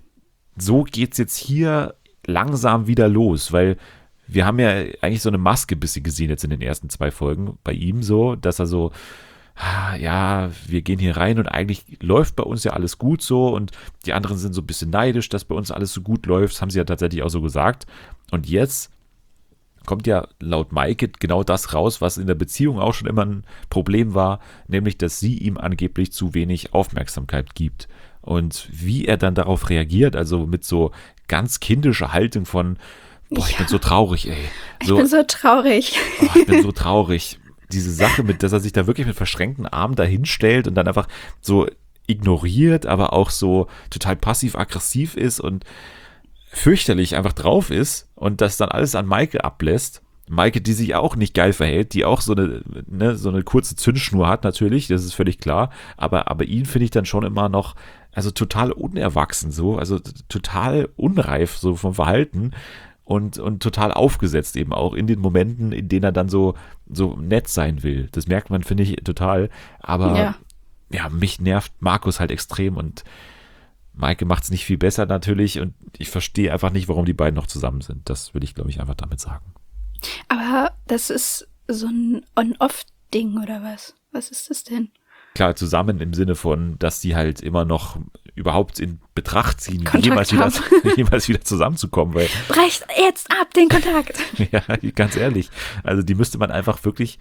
Speaker 1: so geht's jetzt hier langsam wieder los, weil wir haben ja eigentlich so eine Maske ein bisschen gesehen jetzt in den ersten zwei Folgen bei ihm so, dass er so, ah, ja, wir gehen hier rein und eigentlich läuft bei uns ja alles gut so und die anderen sind so ein bisschen neidisch, dass bei uns alles so gut läuft. Das haben sie ja tatsächlich auch so gesagt. Und jetzt kommt ja laut Maike genau das raus, was in der Beziehung auch schon immer ein Problem war, nämlich, dass sie ihm angeblich zu wenig Aufmerksamkeit gibt. Und wie er dann darauf reagiert, also mit so ganz kindischer Haltung von, boah, ich
Speaker 2: Ja.
Speaker 1: bin so traurig, ey.
Speaker 2: Ich bin so traurig.
Speaker 1: Oh, ich bin so traurig. Diese Sache, mit, dass er sich da wirklich mit verschränkten Armen dahinstellt und dann einfach so ignoriert, aber auch so total passiv-aggressiv ist und fürchterlich einfach drauf ist und das dann alles an Maike ablässt. Maike, die sich auch nicht geil verhält, die auch so eine, ne, so eine kurze Zündschnur hat natürlich, das ist völlig klar, aber, aber ihn finde ich dann schon immer noch, also total unerwachsen so, also t- total unreif so vom Verhalten. Und, und total aufgesetzt eben auch in den Momenten, in denen er dann so, so nett sein will. Das merkt man, finde ich, total. Aber ja.
Speaker 2: Ja.
Speaker 1: mich nervt Markus halt extrem und Maike macht es nicht viel besser natürlich und ich verstehe einfach nicht, warum die beiden noch zusammen sind. Das will ich, glaube ich, einfach damit sagen.
Speaker 2: Aber das ist so ein On-Off-Ding oder was? Was ist das denn?
Speaker 1: Klar, zusammen im Sinne von, dass die halt immer noch überhaupt in Betracht ziehen,
Speaker 2: Kontakt
Speaker 1: jemals wieder,
Speaker 2: haben.
Speaker 1: jemals wieder zusammenzukommen, weil
Speaker 2: Brecht jetzt ab den Kontakt.
Speaker 1: ja, ganz ehrlich. Also die müsste man einfach wirklich,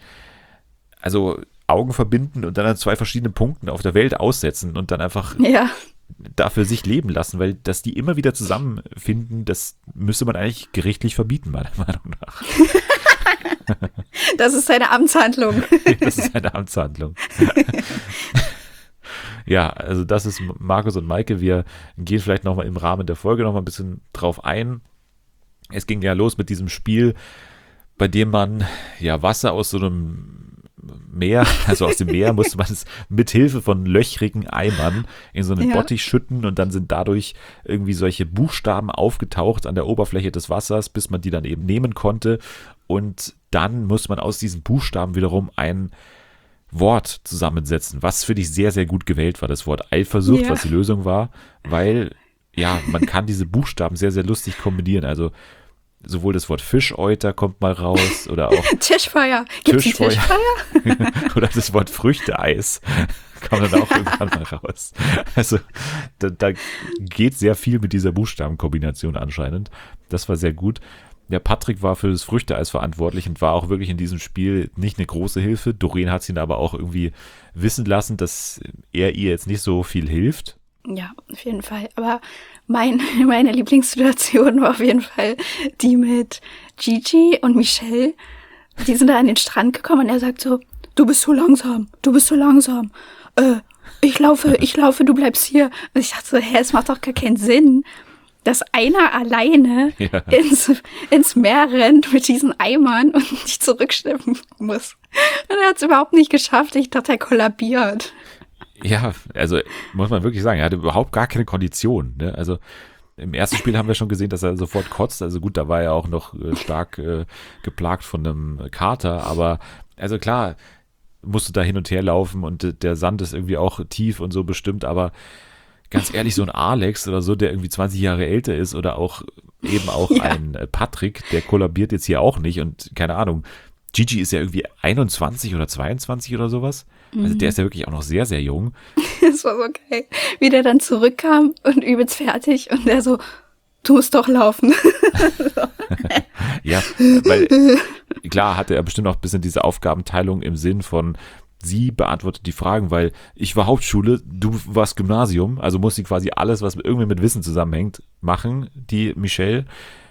Speaker 1: also Augen verbinden und dann an zwei verschiedenen Punkten auf der Welt aussetzen und dann einfach
Speaker 2: Ja.
Speaker 1: dafür sich leben lassen, weil dass die immer wieder zusammenfinden, das müsste man eigentlich gerichtlich verbieten, meiner Meinung nach.
Speaker 2: Das ist seine Amtshandlung.
Speaker 1: Das ist eine Amtshandlung. Ja, also das ist Markus und Maike. Wir gehen vielleicht nochmal im Rahmen der Folge nochmal ein bisschen drauf ein. Es ging ja los mit diesem Spiel, bei dem man ja Wasser aus so einem Meer, also aus dem Meer musste man es mit Hilfe von löchrigen Eimern in so einen
Speaker 2: Ja.
Speaker 1: Bottich schütten und dann sind dadurch irgendwie solche Buchstaben aufgetaucht an der Oberfläche des Wassers, bis man die dann eben nehmen konnte und dann muss man aus diesen Buchstaben wiederum ein Wort zusammensetzen, was für dich sehr, sehr gut gewählt war, das Wort Eifersucht,
Speaker 2: Ja.
Speaker 1: was die Lösung war, weil ja, man kann diese Buchstaben sehr, sehr lustig kombinieren, also sowohl das Wort Fischeuter kommt mal raus oder auch
Speaker 2: Tischfeuer. Gibt's ein
Speaker 1: Tischfeuer.
Speaker 2: Tischfeuer?
Speaker 1: oder das Wort Früchteeis kommt dann auch irgendwann mal raus. Also da, da geht sehr viel mit dieser Buchstabenkombination anscheinend. Das war sehr gut. Der Patrick war für das Früchteeis verantwortlich und war auch wirklich in diesem Spiel nicht eine große Hilfe. Doreen hat ihn aber auch irgendwie wissen lassen, dass er ihr jetzt nicht so viel hilft.
Speaker 2: Ja, auf jeden Fall. Aber mein, meine Lieblingssituation war auf jeden Fall die mit Gigi und Michelle. Die sind da an den Strand gekommen und er sagt so, du bist so langsam, du bist so langsam. Äh, ich laufe, ich laufe, du bleibst hier. Und ich dachte so, hä, es macht doch gar keinen Sinn, dass einer alleine
Speaker 1: Ja.
Speaker 2: ins, ins Meer rennt mit diesen Eimern und nicht zurückschleppen muss. Und er hat es überhaupt nicht geschafft. Ich dachte, er kollabiert.
Speaker 1: Ja, also muss man wirklich sagen, er hatte überhaupt gar keine Kondition. Ne? Also im ersten Spiel haben wir schon gesehen, dass er sofort kotzt. Also gut, da war er auch noch äh, stark äh, geplagt von einem Kater. Aber also klar, musst du da hin und her laufen und äh, der Sand ist irgendwie auch tief und so bestimmt. Aber ganz ehrlich, so ein Alex oder so, der irgendwie zwanzig Jahre älter ist oder auch eben auch
Speaker 2: Ja.
Speaker 1: ein äh, Patrick, der kollabiert jetzt hier auch nicht. Und keine Ahnung, Gigi ist ja irgendwie einundzwanzig oder zweiundzwanzig oder sowas. Also der ist ja wirklich auch noch sehr, sehr jung.
Speaker 2: Das war so geil. Wie der dann zurückkam und übelst fertig und der so, du musst doch laufen.
Speaker 1: Ja, weil klar hatte er bestimmt auch ein bisschen diese Aufgabenteilung im Sinn von, sie beantwortet die Fragen, weil ich war Hauptschule, du warst Gymnasium, also muss sie quasi alles, was irgendwie mit Wissen zusammenhängt, machen, die Michelle.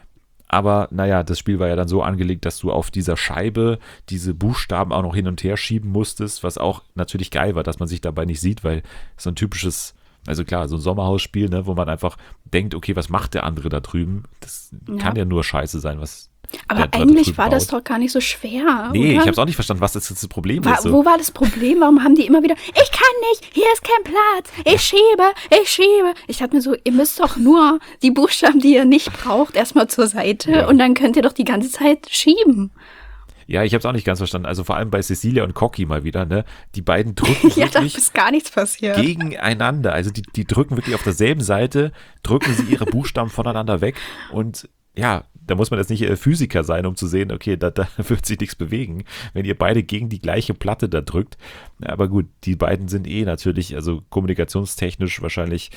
Speaker 1: Aber naja, das Spiel war ja dann so angelegt, dass du auf dieser Scheibe diese Buchstaben auch noch hin und her schieben musstest, was auch natürlich geil war, dass man sich dabei nicht sieht, weil so ein typisches, also klar, so ein Sommerhausspiel, ne, wo man einfach denkt, okay, was macht der andere da drüben? Das
Speaker 2: Ja.
Speaker 1: kann ja nur Scheiße sein, was
Speaker 2: Aber
Speaker 1: der da
Speaker 2: eigentlich
Speaker 1: drüben
Speaker 2: war das
Speaker 1: baut.
Speaker 2: doch gar nicht so schwer,
Speaker 1: Nee,
Speaker 2: oder?
Speaker 1: ich hab's auch nicht verstanden, was das jetzt das Problem
Speaker 2: Wa-
Speaker 1: ist. So.
Speaker 2: Wo war das Problem? Warum haben die immer wieder, ich kann nicht, hier ist kein Platz, ich schiebe, ich schiebe. Ich dachte mir so, ihr müsst doch nur die Buchstaben, die ihr nicht braucht, erstmal zur Seite
Speaker 1: Ja.
Speaker 2: und dann könnt ihr doch die ganze Zeit schieben.
Speaker 1: Ja, ich hab's auch nicht ganz verstanden. Also vor allem bei Cecilia und Cocky mal wieder, ne? Die beiden drücken
Speaker 2: Ja, da
Speaker 1: wirklich
Speaker 2: ist gar nichts passiert.
Speaker 1: gegeneinander. Also die, die drücken wirklich auf derselben Seite, drücken sie ihre Buchstaben voneinander weg und ja, da muss man jetzt nicht äh, Physiker sein, um zu sehen, okay, da, da wird sich nichts bewegen, wenn ihr beide gegen die gleiche Platte da drückt. Aber gut, die beiden sind eh natürlich, also kommunikationstechnisch wahrscheinlich,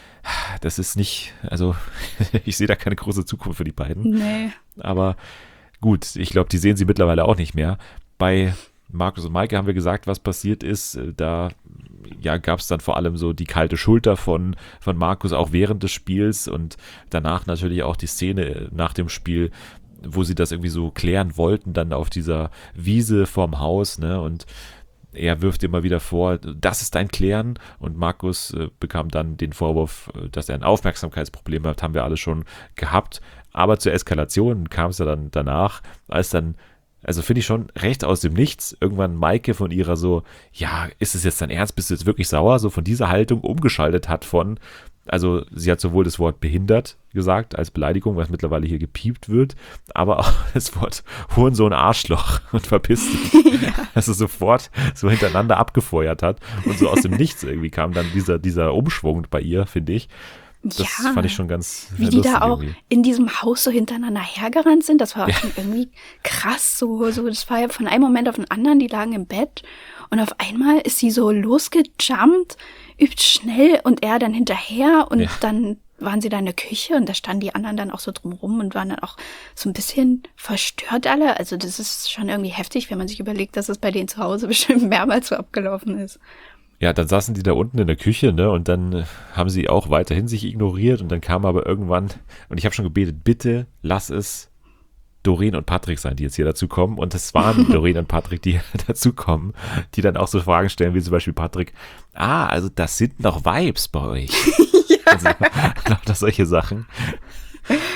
Speaker 1: das ist nicht, also ich sehe da keine große Zukunft für die beiden.
Speaker 2: Nee.
Speaker 1: Aber gut, ich glaube, die sehen sie mittlerweile auch nicht mehr. Bei Markus und Maike haben wir gesagt, was passiert ist. Da ja, gab es dann vor allem so die kalte Schulter von, von Markus auch während des Spiels und danach natürlich auch die Szene nach dem Spiel, wo sie das irgendwie so klären wollten, dann auf dieser Wiese vorm Haus, ne, und er wirft immer wieder vor, das ist dein Klären und Markus äh, bekam dann den Vorwurf, äh, dass er ein Aufmerksamkeitsproblem hat, haben wir alle schon gehabt, aber zur Eskalation kam es ja dann danach, als dann, also finde ich schon recht aus dem Nichts, irgendwann Maike von ihrer so, ja, ist es jetzt dein Ernst, bist du jetzt wirklich sauer, so von dieser Haltung umgeschaltet hat von, also sie hat sowohl das Wort behindert gesagt als Beleidigung, was mittlerweile hier gepiept wird, aber auch das Wort Hurensohn, Arschloch und verpiss dich. Ja. Also sofort so hintereinander abgefeuert hat und so aus dem Nichts irgendwie kam dann dieser, dieser Umschwung bei ihr, finde ich. Das
Speaker 2: Ja.
Speaker 1: fand ich schon ganz
Speaker 2: Wie die
Speaker 1: lustig
Speaker 2: da auch
Speaker 1: irgendwie.
Speaker 2: in diesem Haus so hintereinander hergerannt sind, das war auch schon irgendwie krass. So, so, das war ja von einem Moment auf den anderen, die lagen im Bett und auf einmal ist sie so losgejumpt, übt schnell und er dann hinterher und
Speaker 1: Ja.
Speaker 2: dann waren sie da in der Küche und da standen die anderen dann auch so drumrum und waren dann auch so ein bisschen verstört alle. Also das ist schon irgendwie heftig, wenn man sich überlegt, dass es bei denen zu Hause bestimmt mehrmals so abgelaufen ist.
Speaker 1: Ja, dann saßen die da unten in der Küche, ne, und dann äh, haben sie auch weiterhin sich ignoriert und dann kam aber irgendwann, und ich habe schon gebetet, bitte lass es Doreen und Patrick sein, die jetzt hier dazu kommen, und es waren Doreen und Patrick, die dazu kommen, die dann auch so Fragen stellen, wie zum Beispiel Patrick, ah, also das sind noch Vibes bei euch. Ja. Also lauter solche Sachen.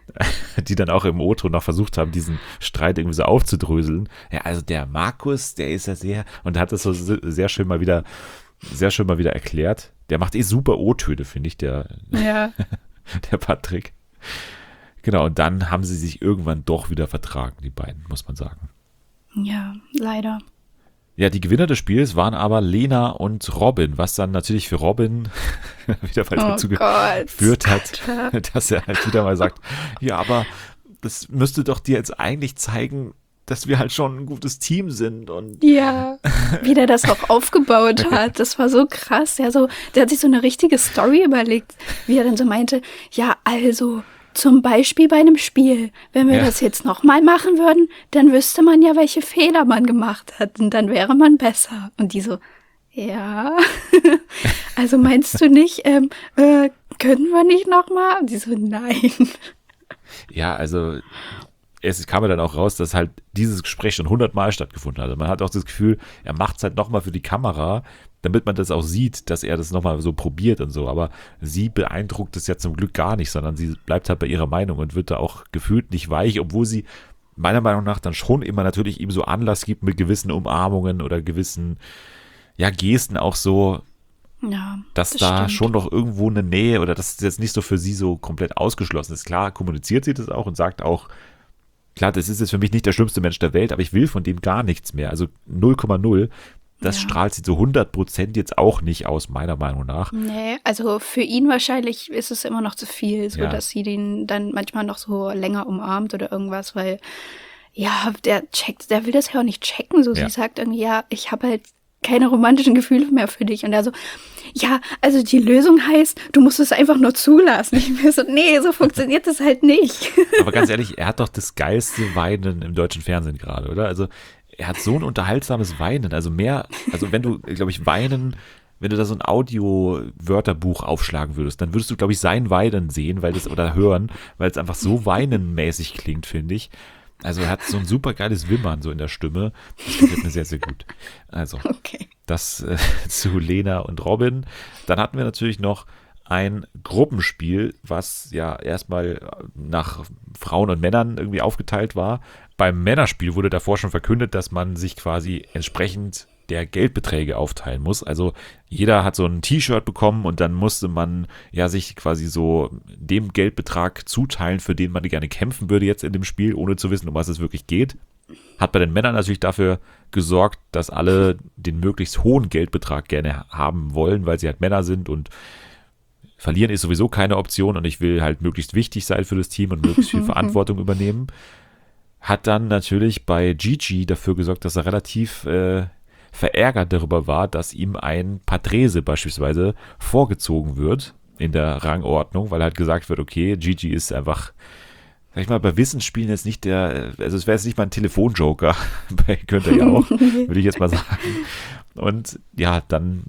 Speaker 1: die dann auch im O-Ton noch versucht haben, diesen Streit irgendwie so aufzudröseln. Ja, also der Markus, der ist ja sehr, und der hat das so sehr schön mal wieder, sehr schön mal wieder erklärt. Der macht eh super O-Töne, finde ich, der,
Speaker 2: Ja.
Speaker 1: der Patrick. Genau, und dann haben sie sich irgendwann doch wieder vertragen, die beiden, muss man sagen.
Speaker 2: Ja, leider.
Speaker 1: Ja, die Gewinner des Spiels waren aber Lena und Robin, was dann natürlich für Robin wieder mal
Speaker 2: Oh
Speaker 1: dazu
Speaker 2: Gott.
Speaker 1: geführt hat,
Speaker 2: Alter.
Speaker 1: dass er halt wieder mal sagt, ja, aber das müsste doch dir jetzt eigentlich zeigen, dass wir halt schon ein gutes Team sind und
Speaker 2: Ja, wie der das auch aufgebaut hat, das war so krass. Ja, so, der hat sich so eine richtige Story überlegt, wie er dann so meinte, ja, also zum Beispiel bei einem Spiel, wenn wir
Speaker 1: Ja.
Speaker 2: das jetzt nochmal machen würden, dann wüsste man ja, welche Fehler man gemacht hat und dann wäre man besser. Und die so, ja, also meinst du nicht, ähm, äh, können wir nicht nochmal? Und die so, nein.
Speaker 1: ja, also es kam ja dann auch raus, dass halt dieses Gespräch schon hundertmal stattgefunden hat. Und man hat auch das Gefühl, er macht es halt nochmal für die Kamera, damit man das auch sieht, dass er das nochmal so probiert und so. Aber sie beeindruckt es ja zum Glück gar nicht, sondern sie bleibt halt bei ihrer Meinung und wird da auch gefühlt nicht weich, obwohl sie meiner Meinung nach dann schon immer natürlich ihm so Anlass gibt mit gewissen Umarmungen oder gewissen, ja, Gesten auch so,
Speaker 2: Ja,
Speaker 1: dass
Speaker 2: das
Speaker 1: da
Speaker 2: stimmt.
Speaker 1: schon noch irgendwo eine Nähe oder dass es jetzt nicht so für sie so komplett ausgeschlossen ist. Klar kommuniziert sie das auch und sagt auch, klar, das ist jetzt für mich nicht der schlimmste Mensch der Welt, aber ich will von dem gar nichts mehr. Also null Komma null. Das
Speaker 2: Ja.
Speaker 1: strahlt sie zu hundert Prozent jetzt auch nicht aus, meiner Meinung nach.
Speaker 2: Nee, also für ihn wahrscheinlich ist es immer noch zu viel, so
Speaker 1: Ja.
Speaker 2: dass sie den dann manchmal noch so länger umarmt oder irgendwas, weil ja, der checkt, der will das ja auch nicht checken. So,
Speaker 1: Ja.
Speaker 2: sie sagt irgendwie, ja, ich habe halt keine romantischen Gefühle mehr für dich. Und er so, ja, also die Lösung heißt, du musst es einfach nur zulassen. Ich mir so, nee, so funktioniert das halt nicht.
Speaker 1: Aber ganz ehrlich, er hat doch das geilste Weinen im deutschen Fernsehen gerade, oder? Also er hat so ein unterhaltsames Weinen. Also mehr, also wenn du, glaube ich, Weinen, wenn du da so ein Audio-Wörterbuch aufschlagen würdest, dann würdest du, glaube ich, sein Weinen sehen, weil das, oder hören, weil es einfach so weinenmäßig klingt, finde ich. Also er hat so ein super geiles Wimmern so in der Stimme. Das gefällt mir sehr, sehr gut. Also
Speaker 2: Okay.
Speaker 1: das äh, zu Lena und Robin. Dann hatten wir natürlich noch ein Gruppenspiel, was ja erstmal nach Frauen und Männern irgendwie aufgeteilt war. Beim Männerspiel wurde davor schon verkündet, dass man sich quasi entsprechend der Geldbeträge aufteilen muss. Also jeder hat so ein T-Shirt bekommen und dann musste man ja sich quasi so dem Geldbetrag zuteilen, für den man gerne kämpfen würde jetzt in dem Spiel, ohne zu wissen, um was es wirklich geht. Hat bei den Männern natürlich dafür gesorgt, dass alle den möglichst hohen Geldbetrag gerne haben wollen, weil sie halt Männer sind und verlieren ist sowieso keine Option und ich will halt möglichst wichtig sein für das Team und möglichst viel Verantwortung übernehmen. Hat dann natürlich bei Gigi dafür gesorgt, dass er relativ äh, verärgert darüber war, dass ihm ein Patrese beispielsweise vorgezogen wird in der Rangordnung, weil halt gesagt wird, okay, Gigi ist einfach, sag ich mal, bei Wissensspielen jetzt nicht der, also es wäre jetzt nicht mal ein Telefonjoker, bei könnte er ja auch, würde ich jetzt mal sagen. Und ja, dann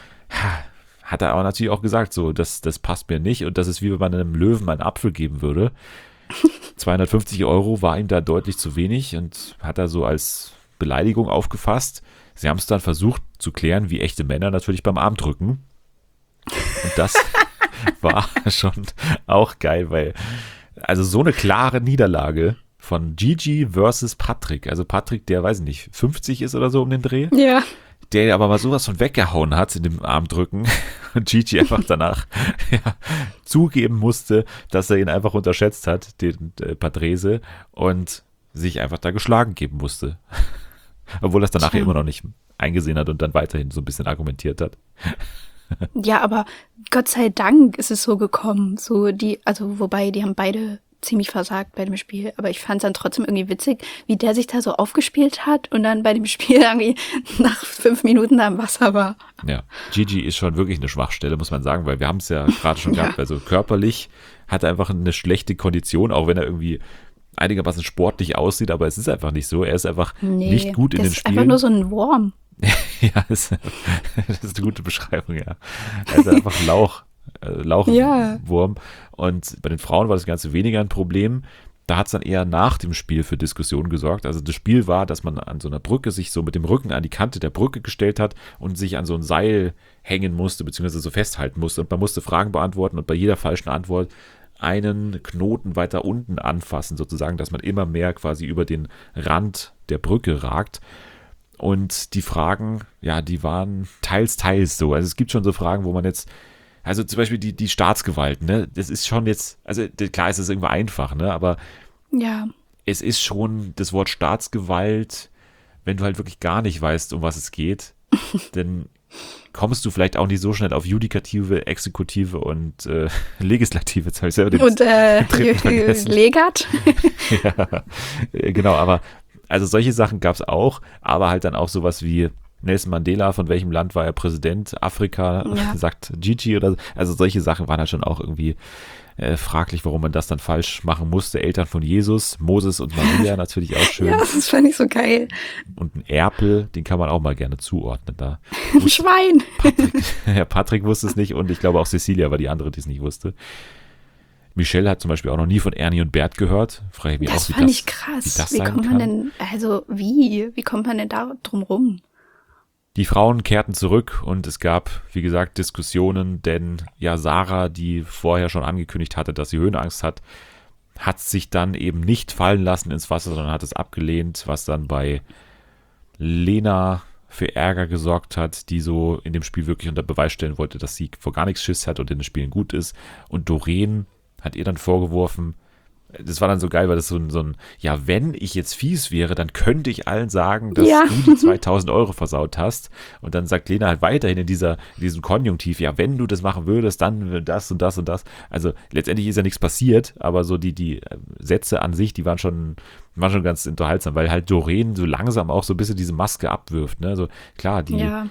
Speaker 1: hat er aber natürlich auch gesagt, so, das, das passt mir nicht und das ist wie wenn man einem Löwen einen Apfel geben würde. zweihundertfünfzig Euro war ihm da deutlich zu wenig und hat er so als Beleidigung aufgefasst. Sie haben es dann versucht zu klären, wie echte Männer natürlich beim Armdrücken. Und das war schon auch geil, weil also so eine klare Niederlage von Gigi versus Patrick. Also Patrick, der, weiß ich nicht, fünfzig ist oder so um den Dreh.
Speaker 2: Ja.
Speaker 1: Der aber mal sowas von weggehauen hat in dem Armdrücken und Gigi einfach danach ja, zugeben musste, dass er ihn einfach unterschätzt hat, den äh, Patrese, und sich einfach da geschlagen geben musste. Obwohl er es danach
Speaker 2: Tja.
Speaker 1: immer noch nicht eingesehen hat und dann weiterhin so ein bisschen argumentiert hat.
Speaker 2: Ja, aber Gott sei Dank ist es so gekommen. So die, also wobei, die haben beide ziemlich versagt bei dem Spiel. Aber ich fand es dann trotzdem irgendwie witzig, wie der sich da so aufgespielt hat und dann bei dem Spiel irgendwie nach fünf Minuten da im Wasser war.
Speaker 1: Ja, Gigi ist schon wirklich eine Schwachstelle, muss man sagen, weil wir haben es ja gerade schon
Speaker 2: Ja.
Speaker 1: gehabt. Also körperlich hat er einfach eine schlechte Kondition, auch wenn er irgendwie einigermaßen sportlich aussieht, aber es ist einfach nicht so. Er ist einfach
Speaker 2: Nee,
Speaker 1: nicht gut in
Speaker 2: der
Speaker 1: den
Speaker 2: ist
Speaker 1: Spielen.
Speaker 2: einfach nur so ein Wurm.
Speaker 1: Ja, das, das ist eine gute Beschreibung, ja. Er ist einfach ein Lauch, äh, Lauchwurm. Und bei den Frauen war das Ganze weniger ein Problem. Da hat es dann eher nach dem Spiel für Diskussionen gesorgt. Also das Spiel war, dass man an so einer Brücke sich so mit dem Rücken an die Kante der Brücke gestellt hat und sich an so ein Seil hängen musste, beziehungsweise so festhalten musste. Und man musste Fragen beantworten und bei jeder falschen Antwort einen Knoten weiter unten anfassen, sozusagen, dass man immer mehr quasi über den Rand der Brücke ragt. Und die Fragen, ja, die waren teils, teils so. Also es gibt schon so Fragen, wo man jetzt, also zum Beispiel die, die Staatsgewalt, ne, das ist schon jetzt, also klar ist es irgendwie einfach, ne, aber
Speaker 2: Ja.
Speaker 1: es ist schon das Wort Staatsgewalt, wenn du halt wirklich gar nicht weißt, um was es geht, dann kommst du vielleicht auch nicht so schnell auf Judikative, Exekutive und äh, Legislative. Jetzt habe ich selber den
Speaker 2: Und äh,
Speaker 1: dritten vergessen.
Speaker 2: Legat.
Speaker 1: Ja, äh, genau, aber also solche Sachen gab es auch, aber halt dann auch sowas wie Nelson Mandela, von welchem Land war er Präsident? Afrika,
Speaker 2: Ja.
Speaker 1: sagt Gigi oder so. Also solche Sachen waren halt schon auch irgendwie äh, fraglich, warum man das dann falsch machen musste. Eltern von Jesus, Moses und Maria natürlich auch schön.
Speaker 2: Ja, das fand ich so geil.
Speaker 1: Und ein Erpel, den kann man auch mal gerne zuordnen da.
Speaker 2: Ein Schwein.
Speaker 1: Herr Patrick wusste es nicht und ich glaube auch Cecilia war die andere, die es nicht wusste. Michelle hat zum Beispiel auch noch nie von Ernie und Bert gehört. Frage ich mich
Speaker 2: Das
Speaker 1: auch, wie
Speaker 2: fand
Speaker 1: das,
Speaker 2: ich krass.
Speaker 1: wie das
Speaker 2: Wie
Speaker 1: sein
Speaker 2: kommt
Speaker 1: kann.
Speaker 2: man denn, also wie? Wie kommt man denn da drum rum?
Speaker 1: Die Frauen kehrten zurück und es gab, wie gesagt, Diskussionen, denn ja, Sarah, die vorher schon angekündigt hatte, dass sie Höhenangst hat, hat sich dann eben nicht fallen lassen ins Wasser, sondern hat es abgelehnt, was dann bei Lena für Ärger gesorgt hat, die so in dem Spiel wirklich unter Beweis stellen wollte, dass sie vor gar nichts Schiss hat und in den Spielen gut ist. Und Doreen hat ihr dann vorgeworfen, das war dann so geil, weil das so ein, so ein, ja, wenn ich jetzt fies wäre, dann könnte ich allen sagen, dass
Speaker 2: Ja.
Speaker 1: du die zweitausend Euro versaut hast. Und dann sagt Lena halt weiterhin in dieser, in diesem Konjunktiv, ja, wenn du das machen würdest, dann das und das und das. Also letztendlich ist ja nichts passiert, aber so die, die Sätze an sich, die waren schon, waren schon ganz unterhaltsam, weil halt Doreen so langsam auch so ein bisschen diese Maske abwirft, ne, so, klar, die,
Speaker 2: Ja.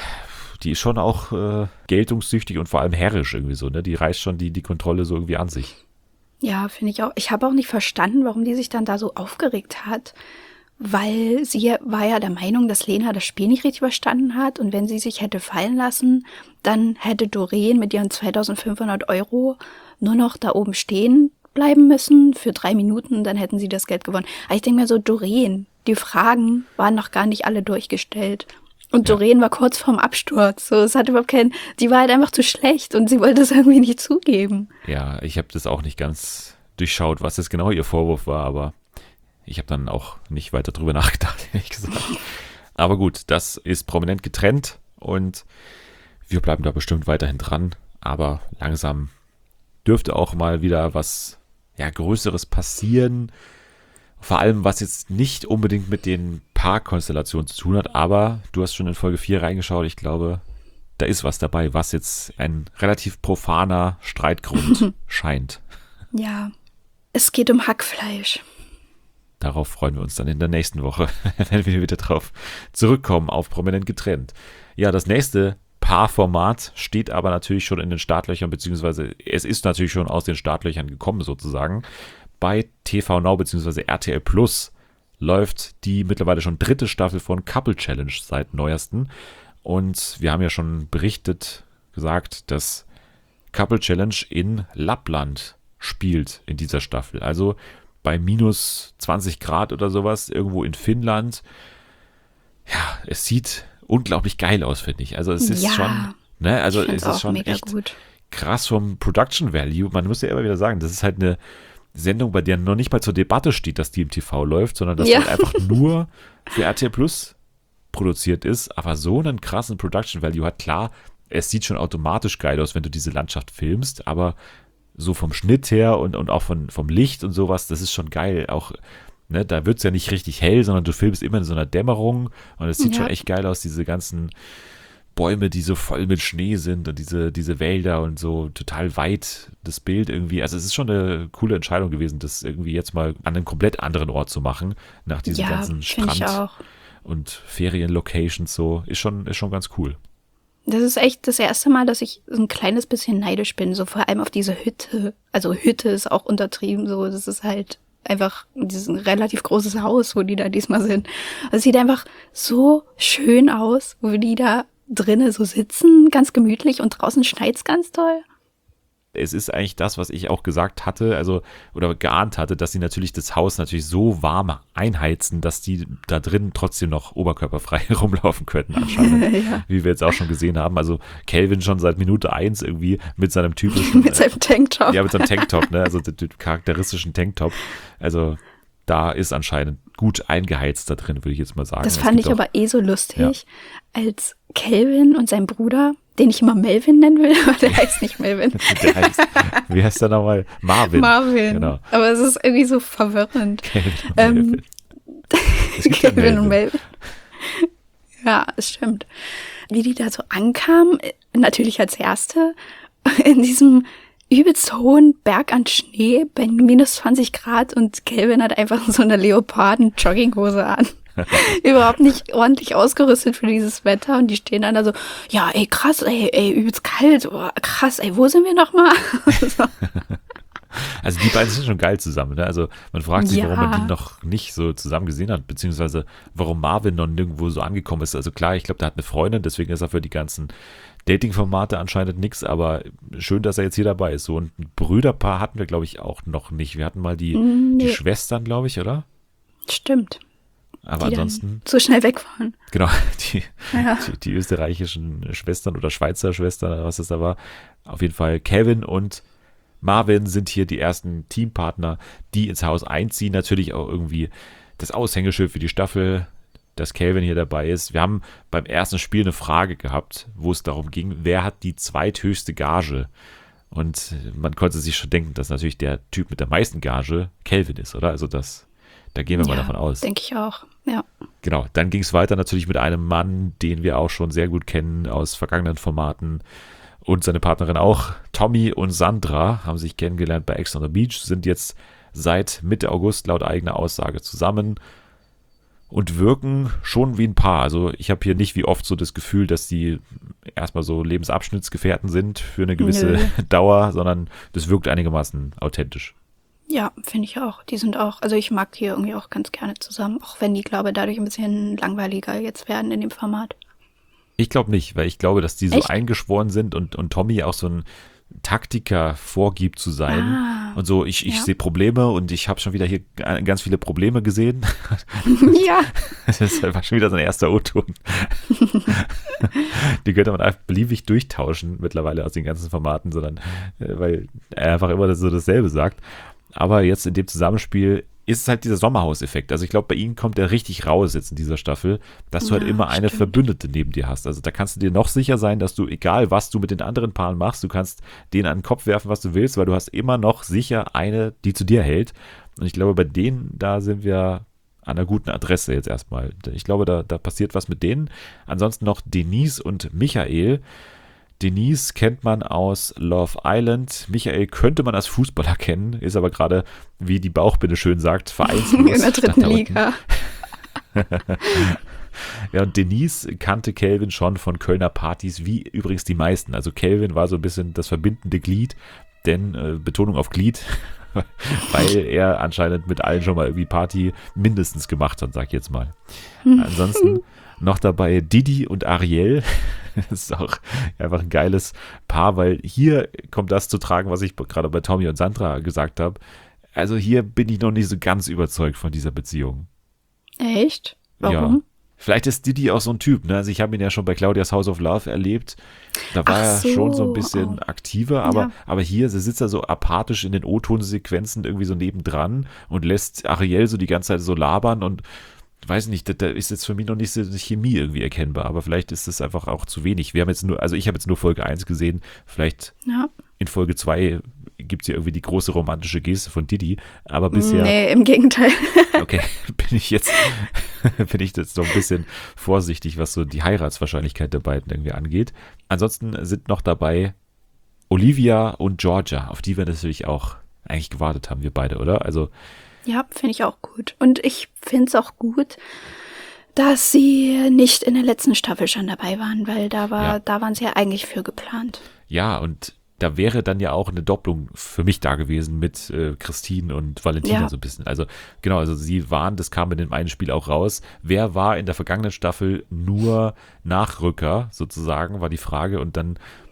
Speaker 1: die ist schon auch äh, geltungssüchtig und vor allem herrisch irgendwie so, ne, die reißt schon die, die Kontrolle so irgendwie an sich.
Speaker 2: Ja, finde ich auch. Ich habe auch nicht verstanden, warum die sich dann da so aufgeregt hat, weil sie war ja der Meinung, dass Lena das Spiel nicht richtig verstanden hat und wenn sie sich hätte fallen lassen, dann hätte Doreen mit ihren zweitausendfünfhundert Euro nur noch da oben stehen bleiben müssen für drei Minuten, dann hätten sie das Geld gewonnen. Aber ich denke mir so, Doreen, die Fragen waren noch gar nicht alle durchgestellt. Und Doreen war kurz vorm Absturz. So, es hat überhaupt keinen, die war halt einfach zu schlecht und sie wollte es irgendwie nicht zugeben.
Speaker 1: Ja, ich habe das auch nicht ganz durchschaut, was jetzt genau ihr Vorwurf war, aber ich habe dann auch nicht weiter drüber nachgedacht, ehrlich gesagt. Aber gut, das ist prominent getrennt und wir bleiben da bestimmt weiterhin dran, aber langsam dürfte auch mal wieder was ja, Größeres passieren. Vor allem, was jetzt nicht unbedingt mit den Paarkonstellationen zu tun hat, aber du hast schon in Folge vier reingeschaut, ich glaube, da ist was dabei, was jetzt ein relativ profaner Streitgrund scheint.
Speaker 2: Ja, es geht um Hackfleisch.
Speaker 1: Darauf freuen wir uns dann in der nächsten Woche, wenn wir wieder drauf zurückkommen, auf Prominent getrennt. Ja, das nächste Paarformat steht aber natürlich schon in den Startlöchern, beziehungsweise es ist natürlich schon aus den Startlöchern gekommen sozusagen. Bei T V Now bzw. R T L Plus läuft die mittlerweile schon dritte Staffel von Couple Challenge seit neuesten. Und wir haben ja schon berichtet, gesagt, dass Couple Challenge in Lappland spielt in dieser Staffel. Also bei minus zwanzig Grad oder sowas, irgendwo in Finnland. Ja, es sieht unglaublich geil aus, finde ich. Also es ist
Speaker 2: Ja,
Speaker 1: schon, ne, also
Speaker 2: ich find's
Speaker 1: es ist
Speaker 2: auch
Speaker 1: schon
Speaker 2: mega
Speaker 1: echt
Speaker 2: gut.
Speaker 1: krass vom Production Value. Man muss ja immer wieder sagen, das ist halt eine Sendung, bei der noch nicht mal zur Debatte steht, dass die im T V läuft, sondern dass
Speaker 2: Ja.
Speaker 1: die halt einfach nur für R T L Plus produziert ist, aber so einen krassen Production Value hat. Klar, es sieht schon automatisch geil aus, wenn du diese Landschaft filmst, aber so vom Schnitt her und, und auch von, vom Licht und sowas, das ist schon geil. Auch, ne, da wird es ja nicht richtig hell, sondern du filmst immer in so einer Dämmerung und es sieht
Speaker 2: Ja.
Speaker 1: schon echt geil aus, diese ganzen Bäume, die so voll mit Schnee sind und diese, diese Wälder und so total weit das Bild irgendwie. Also es ist schon eine coole Entscheidung gewesen, das irgendwie jetzt mal an einem komplett anderen Ort zu machen, nach diesem
Speaker 2: Ja,
Speaker 1: ganzen
Speaker 2: finde ich
Speaker 1: Strand
Speaker 2: auch.
Speaker 1: und Ferienlocations so. Ist schon, ist schon ganz cool.
Speaker 2: Das ist echt das erste Mal, dass ich so ein kleines bisschen neidisch bin, so vor allem auf diese Hütte. Also Hütte ist auch untertrieben, so das ist halt einfach dieses relativ großes Haus, wo die da diesmal sind. Es sieht einfach so schön aus, wo die da drinnen so sitzen, ganz gemütlich und draußen schneit's ganz toll.
Speaker 1: es ist eigentlich das, was ich auch gesagt hatte, also oder geahnt hatte, dass sie natürlich das Haus natürlich so warm einheizen, dass die da drin trotzdem noch oberkörperfrei rumlaufen könnten anscheinend,
Speaker 2: Ja.
Speaker 1: wie wir jetzt auch schon gesehen haben. Also Calvin schon seit Minute eins irgendwie mit seinem typischen,
Speaker 2: Mit seinem Tanktop.
Speaker 1: ja, mit seinem Tanktop, ne, also dem charakteristischen Tanktop. Also da ist anscheinend gut eingeheizt da drin, würde ich jetzt mal sagen.
Speaker 2: Das
Speaker 1: Es
Speaker 2: fand
Speaker 1: gibt
Speaker 2: ich
Speaker 1: auch-
Speaker 2: aber eh so lustig, als Calvin und sein Bruder, den ich immer Melvin nennen will, aber der heißt nicht Melvin.
Speaker 1: Der heißt, wie heißt der nochmal? Marvin.
Speaker 2: Marvin.
Speaker 1: Genau.
Speaker 2: Aber es ist irgendwie so verwirrend.
Speaker 1: Calvin und
Speaker 2: Ähm,
Speaker 1: Melvin. Es gibt ja
Speaker 2: Calvin und
Speaker 1: Melvin.
Speaker 2: Melvin. Ja, es stimmt. Wie die da so ankamen, natürlich als Erste, in diesem übelst hohen Berg an Schnee bei minus zwanzig Grad und Calvin hat einfach so eine Leoparden-Jogginghose an. Überhaupt nicht ordentlich ausgerüstet für dieses Wetter und die stehen dann da so, ja, ey, krass, ey, ey, übelst kalt, oh, krass, ey, wo sind wir nochmal? So.
Speaker 1: Also die beiden sind schon geil zusammen. Ne? Also man fragt sich,
Speaker 2: Ja.
Speaker 1: warum man die noch nicht so zusammen gesehen hat, beziehungsweise warum Marvin noch nirgendwo so angekommen ist. Also klar, ich glaube, der hat eine Freundin, deswegen ist er für die ganzen Dating-Formate anscheinend nichts, aber schön, dass er jetzt hier dabei ist. So ein Brüderpaar hatten wir, glaube ich, auch noch nicht. Wir hatten mal die,
Speaker 2: Nee.
Speaker 1: die Schwestern, glaube ich, oder?
Speaker 2: Stimmt.
Speaker 1: Aber
Speaker 2: Die
Speaker 1: ansonsten,
Speaker 2: dann so schnell wegfahren.
Speaker 1: genau, die,
Speaker 2: Ja.
Speaker 1: die, die österreichischen Schwestern oder Schweizer Schwestern, oder was es da war. Auf jeden Fall Kevin und Marvin sind hier die ersten Teampartner, die ins Haus einziehen. Natürlich auch irgendwie das Aushängeschild für die Staffel, dass Calvin hier dabei ist. Wir haben beim ersten Spiel eine Frage gehabt, wo es darum ging, wer hat die zweithöchste Gage? Und man konnte sich schon denken, dass natürlich der Typ mit der meisten Gage Calvin ist, oder? Also das, da gehen wir mal
Speaker 2: Ja,
Speaker 1: davon aus.
Speaker 2: denke ich auch, ja.
Speaker 1: Genau, dann ging es weiter natürlich mit einem Mann, den wir auch schon sehr gut kennen aus vergangenen Formaten und seine Partnerin auch. Tommy und Sandra haben sich kennengelernt bei Ex on the Beach, sind jetzt seit Mitte August laut eigener Aussage zusammen und wirken schon wie ein Paar. Also ich habe hier nicht wie oft so das Gefühl, dass die erstmal so Lebensabschnittsgefährten sind für eine gewisse
Speaker 2: Nö.
Speaker 1: Dauer, sondern das wirkt einigermaßen authentisch.
Speaker 2: Ja, finde ich auch. Die sind auch, also ich mag die irgendwie auch ganz gerne zusammen, auch wenn die, glaube ich, dadurch ein bisschen langweiliger jetzt werden in dem Format.
Speaker 1: Ich glaube nicht, weil ich glaube, dass die so
Speaker 2: Echt?
Speaker 1: eingeschworen sind und, und Tommy auch so ein Taktiker vorgibt zu sein.
Speaker 2: Ah,
Speaker 1: Und so, ich, ich
Speaker 2: ja.
Speaker 1: sehe Probleme und ich habe schon wieder hier g- ganz viele Probleme gesehen.
Speaker 2: Ja,
Speaker 1: Das war schon wieder sein erster O-Ton. Die könnte man einfach beliebig durchtauschen mittlerweile aus den ganzen Formaten, sondern äh, weil er einfach immer so dasselbe sagt. Aber jetzt in dem Zusammenspiel ist es halt dieser Sommerhauseffekt. Also ich glaube, bei ihnen kommt er richtig raus jetzt in dieser Staffel, dass du halt
Speaker 2: Ja,
Speaker 1: immer eine
Speaker 2: stimmt.
Speaker 1: Verbündete neben dir hast. Also da kannst du dir noch sicher sein, dass du, egal was du mit den anderen Paaren machst, du kannst denen an den Kopf werfen, was du willst, weil du hast immer noch sicher eine, die zu dir hält. Und ich glaube, bei denen, da sind wir an einer guten Adresse jetzt erstmal. Ich glaube, da, da passiert was mit denen. Ansonsten noch Denise und Michael. Denise kennt man aus Love Island. Michael könnte man als Fußballer kennen, ist aber gerade, wie die Bauchbinde schön sagt, vereinslos.
Speaker 2: in der dritten
Speaker 1: Stand da unten.
Speaker 2: Liga.
Speaker 1: Ja, und Denise kannte Calvin schon von Kölner Partys, wie übrigens die meisten. Also Calvin war so ein bisschen das verbindende Glied, denn äh, Betonung auf Glied, weil er anscheinend mit allen schon mal irgendwie Party mindestens gemacht hat, sag ich jetzt mal. Ansonsten noch dabei Didi und Ariel. Das ist auch einfach ein geiles Paar, weil hier kommt das zu tragen, was ich gerade bei Tommy und Sandra gesagt habe. Also hier bin ich noch nicht so ganz überzeugt von dieser Beziehung.
Speaker 2: Echt? Warum?
Speaker 1: Ja. Vielleicht ist Didi auch so ein Typ, ne? Also ich habe ihn ja schon bei Claudias House of Love erlebt. Da war
Speaker 2: Ach
Speaker 1: er
Speaker 2: so,
Speaker 1: schon so ein bisschen
Speaker 2: oh.
Speaker 1: aktiver, aber,
Speaker 2: Ja.
Speaker 1: aber hier sie sitzt er so apathisch in den O-Ton-Sequenzen irgendwie so nebendran und lässt Ariel so die ganze Zeit so labern und weiß nicht, da, da ist jetzt für mich noch nicht so eine Chemie irgendwie erkennbar, aber vielleicht ist es einfach auch zu wenig. Wir haben jetzt nur, also ich habe jetzt nur Folge eins gesehen, vielleicht
Speaker 2: Ja.
Speaker 1: in Folge zwei gibt es ja irgendwie die große romantische Geste von Didi, aber bisher
Speaker 2: Nee, im Gegenteil.
Speaker 1: okay, bin ich jetzt bin ich jetzt so ein bisschen vorsichtig, was so die Heiratswahrscheinlichkeit der beiden irgendwie angeht. Ansonsten sind noch dabei Olivia und Georgia, auf die wir natürlich auch eigentlich gewartet haben, wir beide, oder? Also
Speaker 2: Ja, finde ich auch gut. Und ich finde es auch gut, dass sie nicht in der letzten Staffel schon dabei waren, weil da war,
Speaker 1: Ja.
Speaker 2: da waren sie ja eigentlich für geplant.
Speaker 1: ja, und da wäre dann ja auch eine Doppelung für mich da gewesen mit äh, Christine und Valentina
Speaker 2: Ja.
Speaker 1: so ein bisschen. Also genau, also sie waren, das kam in dem einen Spiel auch raus. Wer war in der vergangenen Staffel nur Nachrücker sozusagen, war die Frage. Und dann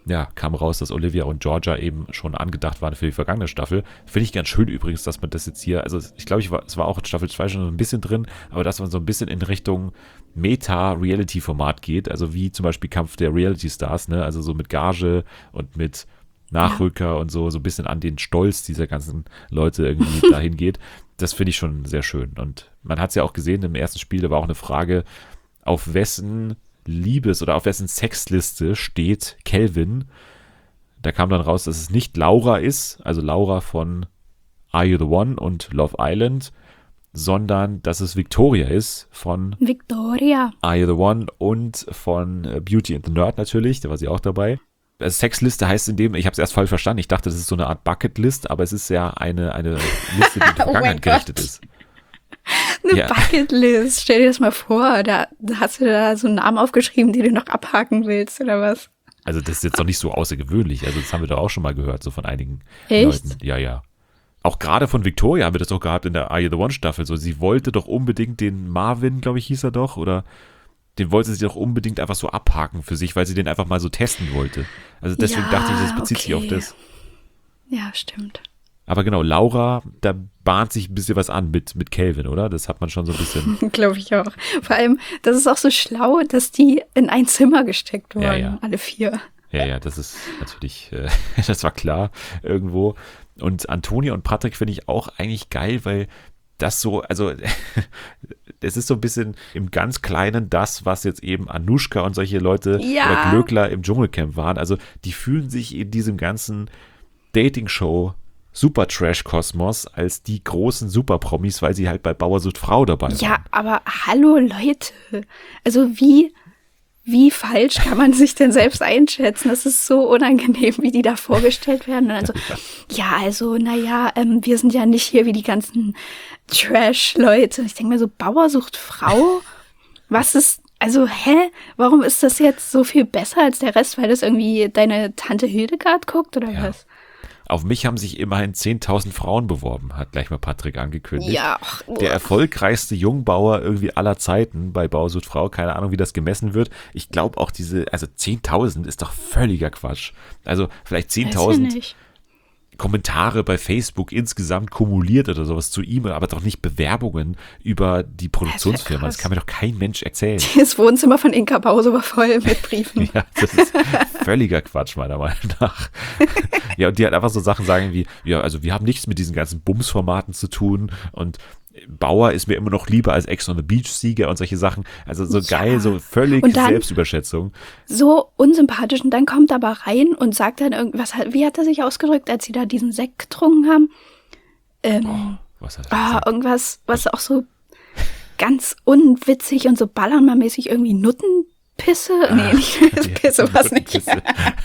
Speaker 1: ja, kam raus, dass Olivia und Georgia eben schon angedacht waren für die vergangene Staffel. Finde ich ganz schön übrigens, dass man das jetzt hier, also ich glaube, ich war, es war auch in Staffel zwei schon so ein bisschen drin, aber dass man so ein bisschen in Richtung Meta-Reality-Format geht, also wie zum Beispiel Kampf der Reality-Stars, ne, also so mit Gage und mit Nachrücker ja. und so, so ein bisschen an den Stolz dieser ganzen Leute irgendwie dahin geht. Das finde ich schon sehr schön. Und man hat es ja auch gesehen, im ersten Spiel, da war auch eine Frage, auf wessen Liebes- oder auf wessen Sexliste steht Calvin. Da kam dann raus, dass es nicht Laura ist, also Laura von Are You the One und Love Island, sondern dass es Victoria ist von
Speaker 2: Victoria.
Speaker 1: Are You the One und von Beauty and the Nerd natürlich, da war sie auch dabei. Sexliste heißt in dem, ich habe es erst falsch verstanden, ich dachte, das ist so eine Art Bucketlist, aber es ist ja eine, eine Liste, die in die Vergangenheit
Speaker 2: oh
Speaker 1: gerichtet ist.
Speaker 2: Eine
Speaker 1: Ja.
Speaker 2: Bucketlist, stell dir das mal vor, da, da hast du da so einen Namen aufgeschrieben, die du noch abhaken willst, oder was?
Speaker 1: Also das ist jetzt doch nicht so außergewöhnlich, also das haben wir doch auch schon mal gehört, so von einigen
Speaker 2: Echt?
Speaker 1: Leuten. Ja, ja. Auch gerade von Victoria haben wir das doch gehabt in der Are You the One Staffel, so sie wollte doch unbedingt den Marvin, glaube ich, hieß er doch, oder den wollte sie doch unbedingt einfach so abhaken für sich, weil sie den einfach mal so testen wollte. Also deswegen
Speaker 2: Ja,
Speaker 1: dachte ich, das bezieht sich auf
Speaker 2: okay.
Speaker 1: das.
Speaker 2: Ja, stimmt.
Speaker 1: Aber genau, Laura, da bahnt sich ein bisschen was an mit, mit Calvin, oder? Das hat man schon so ein bisschen.
Speaker 2: Glaube ich auch. Vor allem, das ist auch so schlau, dass die in ein Zimmer gesteckt wurden,
Speaker 1: Ja, ja.
Speaker 2: alle vier.
Speaker 1: Ja, ja, das ist natürlich, äh, das war klar irgendwo. Und Antonia und Patrick finde ich auch eigentlich geil, weil das so, also es ist so ein bisschen im ganz Kleinen das, was jetzt eben Anushka und solche Leute
Speaker 2: Ja.
Speaker 1: oder Glöckler im Dschungelcamp waren. Also die fühlen sich in diesem ganzen Dating-Show Super-Trash-Kosmos als die großen Super-Promis, weil sie halt bei Bauer sucht Frau dabei waren.
Speaker 2: Ja, aber hallo Leute. Also wie, wie falsch kann man sich denn selbst einschätzen? Das ist so unangenehm, wie die da vorgestellt werden. Und dann so, ja, also, naja, ähm, wir sind ja nicht hier wie die ganzen Trash-Leute. Ich denke mir so, Bauer sucht Frau? Was ist, also, hä? Warum ist das jetzt so viel besser als der Rest? Weil das irgendwie deine Tante Hildegard guckt oder
Speaker 1: Ja.
Speaker 2: was?
Speaker 1: Auf mich haben sich immerhin zehntausend Frauen beworben, hat gleich mal Patrick angekündigt.
Speaker 2: Ja. ach,
Speaker 1: Der erfolgreichste Jungbauer irgendwie aller Zeiten bei Bauer sucht Frau. Keine Ahnung, wie das gemessen wird. Ich glaube auch diese, also zehntausend ist doch völliger Quatsch. Also vielleicht
Speaker 2: weiß ich
Speaker 1: zehntausend
Speaker 2: nicht.
Speaker 1: Kommentare bei Facebook insgesamt kumuliert oder sowas zu ihm, aber doch nicht Bewerbungen über die Produktionsfirma.
Speaker 2: krass.
Speaker 1: Das kann mir doch kein Mensch erzählen.
Speaker 2: Das Wohnzimmer von Inka Pause war voll mit Briefen.
Speaker 1: Ja, das ist völliger Quatsch, meiner Meinung nach. Ja, und die halt einfach so Sachen sagen wie, ja, also wir haben nichts mit diesen ganzen Bums-Formaten zu tun und Bauer ist mir immer noch lieber als Ex on the Beach-Sieger und solche Sachen. Also so
Speaker 2: Ja.
Speaker 1: geil, so völlig
Speaker 2: Und dann-
Speaker 1: Selbstüberschätzung.
Speaker 2: So unsympathisch und dann kommt er aber rein und sagt dann irgendwas, wie hat er sich ausgedrückt, als sie da diesen Sekt getrunken haben? Ähm,
Speaker 1: Was hat er
Speaker 2: ah,
Speaker 1: gesagt?
Speaker 2: irgendwas, was auch so ganz unwitzig und so ballermann-mäßig irgendwie Nuttenpisse? Nee, nicht Pisse, was nicht.
Speaker 1: Pisse.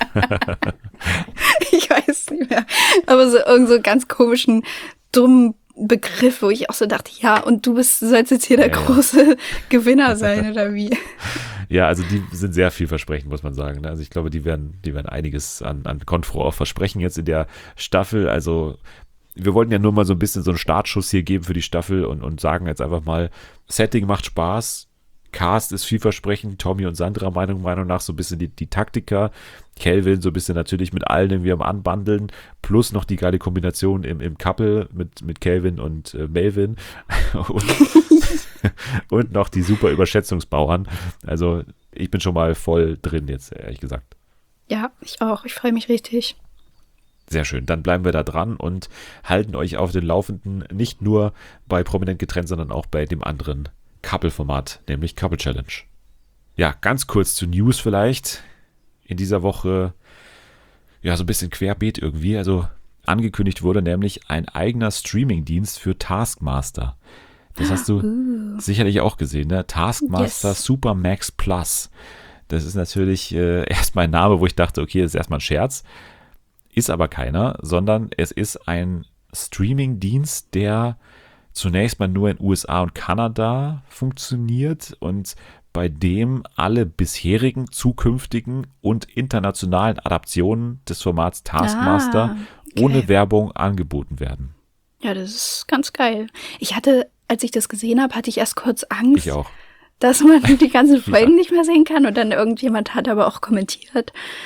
Speaker 2: Ich weiß nicht mehr. Aber so irgend so ganz komischen, dummen Begriff, wo ich auch so dachte, ja, und du bist, du sollst jetzt hier der
Speaker 1: Ja, ja.
Speaker 2: große Gewinner sein, oder wie?
Speaker 1: Ja, also die sind sehr vielversprechend, muss man sagen. ne? Also ich glaube, die werden, die werden einiges an, an Konfro auch versprechen jetzt in der Staffel. Also wir wollten ja nur mal so ein bisschen so einen Startschuss hier geben für die Staffel und, und sagen jetzt einfach mal, Setting macht Spaß, Cast ist vielversprechend, Tommy und Sandra Meinung, Meinung nach so ein bisschen die, die Taktiker, Calvin so ein bisschen natürlich mit allen irgendwie am Anbandeln, plus noch die geile Kombination im, im Couple mit, mit Calvin und äh, Melvin und, und noch die super Überschätzungsbauern. Also ich bin schon mal voll drin jetzt, ehrlich gesagt.
Speaker 2: Ja, ich auch. Ich freue mich richtig.
Speaker 1: Sehr schön. Dann bleiben wir da dran und halten euch auf den Laufenden, nicht nur bei Prominent getrennt, sondern auch bei dem anderen Couple-Format, nämlich Couple Challenge. Ja, ganz kurz zu News vielleicht. In dieser Woche, ja, so ein bisschen querbeet irgendwie. Also angekündigt wurde nämlich ein eigener Streaming-Dienst für Taskmaster. Das hast du
Speaker 2: Uh.
Speaker 1: sicherlich auch gesehen, ne? Taskmaster
Speaker 2: Yes.
Speaker 1: Super Max Plus. Das ist natürlich äh, erstmal ein Name, wo ich dachte, okay, das ist erstmal ein Scherz. Ist aber keiner, sondern es ist ein Streaming-Dienst, der zunächst mal nur in U S A und Kanada funktioniert und bei dem alle bisherigen, zukünftigen und internationalen Adaptionen des Formats Taskmaster
Speaker 2: Ah, okay.
Speaker 1: ohne Werbung angeboten werden.
Speaker 2: Ja, das ist ganz geil. Ich hatte, als ich das gesehen habe, hatte ich erst kurz Angst,
Speaker 1: Ich auch.
Speaker 2: dass man die ganzen Folgen
Speaker 1: Ja.
Speaker 2: nicht mehr sehen kann. Und dann irgendjemand hat aber auch kommentiert.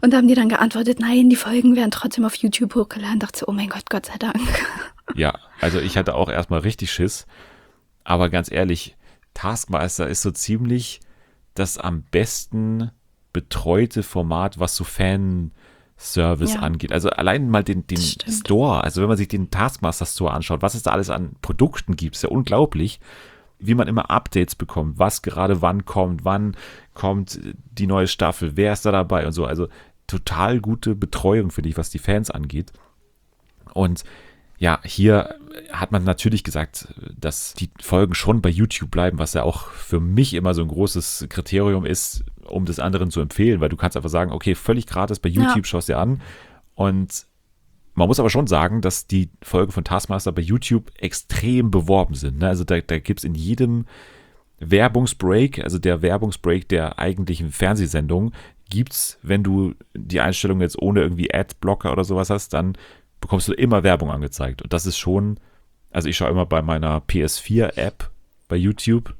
Speaker 2: Und da haben die dann geantwortet, nein, die Folgen werden trotzdem auf YouTube hochgeladen. Dachte so, oh mein Gott, Gott sei Dank.
Speaker 1: Ja, also ich hatte auch erstmal richtig Schiss. Aber ganz ehrlich, Taskmaster ist so ziemlich das am besten betreute Format, was so Fanservice
Speaker 2: Ja.
Speaker 1: angeht. Also allein mal den, den
Speaker 2: Das stimmt.
Speaker 1: Store, also wenn man sich den Taskmaster Store anschaut, was es da alles an Produkten gibt, ist ja unglaublich, wie man immer Updates bekommt, was gerade wann kommt, wann kommt die neue Staffel, wer ist da dabei und so. Also total gute Betreuung, finde ich, was die Fans angeht. Und ja, hier hat man natürlich gesagt, dass die Folgen schon bei YouTube bleiben, was ja auch für mich immer so ein großes Kriterium ist, um das anderen zu empfehlen, weil du kannst einfach sagen, okay, völlig gratis bei YouTube,
Speaker 2: Ja.
Speaker 1: schaust dir an. Und man muss aber schon sagen, dass die Folgen von Taskmaster bei YouTube extrem beworben sind. Ne? Also da, da gibt es in jedem Werbungsbreak, also der Werbungsbreak der eigentlichen Fernsehsendung, gibt's, wenn du die Einstellung jetzt ohne irgendwie Adblocker oder sowas hast, dann bekommst du immer Werbung angezeigt. Und das ist schon, also ich schaue immer bei meiner P S vier App bei YouTube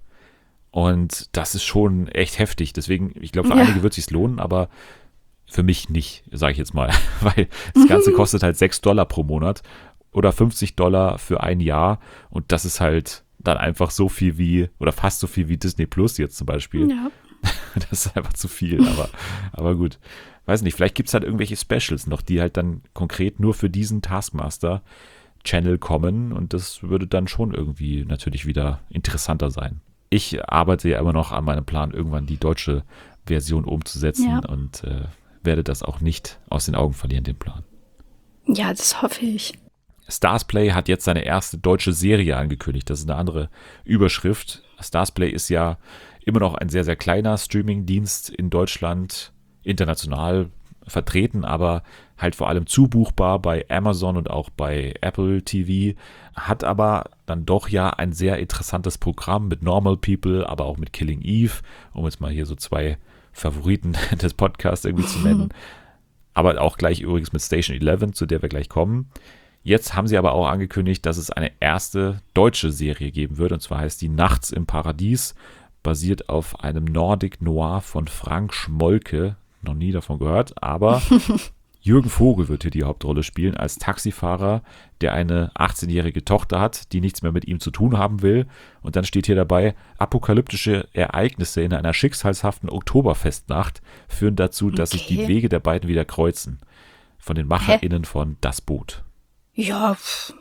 Speaker 1: und das ist schon echt heftig. Deswegen, ich glaube, für
Speaker 2: Ja.
Speaker 1: einige wird es sich lohnen, aber für mich nicht, sage ich jetzt mal. Weil das Ganze kostet halt sechs Dollar pro Monat oder fünfzig Dollar für ein Jahr und das ist halt dann einfach so viel wie, oder fast so viel wie Disney Plus jetzt zum Beispiel.
Speaker 2: Ja.
Speaker 1: Das ist einfach zu viel, aber, aber gut. Weiß nicht, vielleicht gibt es halt irgendwelche Specials noch, die halt dann konkret nur für diesen Taskmaster-Channel kommen und das würde dann schon irgendwie natürlich wieder interessanter sein. Ich arbeite ja immer noch an meinem Plan, irgendwann die deutsche Version umzusetzen
Speaker 2: Ja.
Speaker 1: und äh, werde das auch nicht aus den Augen verlieren, den Plan.
Speaker 2: Ja, das hoffe ich.
Speaker 1: Starzplay hat jetzt seine erste deutsche Serie angekündigt. Das ist eine andere Überschrift. Starzplay ist ja immer noch ein sehr, sehr kleiner Streaming-Dienst in Deutschland, international vertreten, aber halt vor allem zubuchbar bei Amazon und auch bei Apple T V, hat aber dann doch ja ein sehr interessantes Programm mit Normal People, aber auch mit Killing Eve, um jetzt mal hier so zwei Favoriten des Podcasts irgendwie zu nennen. Aber auch gleich übrigens mit Station elf, zu der wir gleich kommen. Jetzt haben sie aber auch angekündigt, dass es eine erste deutsche Serie geben wird, und zwar heißt die Nachts im Paradies, basiert auf einem Nordic Noir von Frank Schmolke, noch nie davon gehört, aber Jürgen Vogel wird hier die Hauptrolle spielen als Taxifahrer, der eine achtzehnjährige Tochter hat, die nichts mehr mit ihm zu tun haben will, und dann steht hier dabei, apokalyptische Ereignisse in einer schicksalshaften Oktoberfestnacht führen dazu, dass sich die
Speaker 2: Okay.
Speaker 1: Wege der beiden wieder kreuzen. Von den MacherInnen von Das Boot.
Speaker 2: Ja, pff,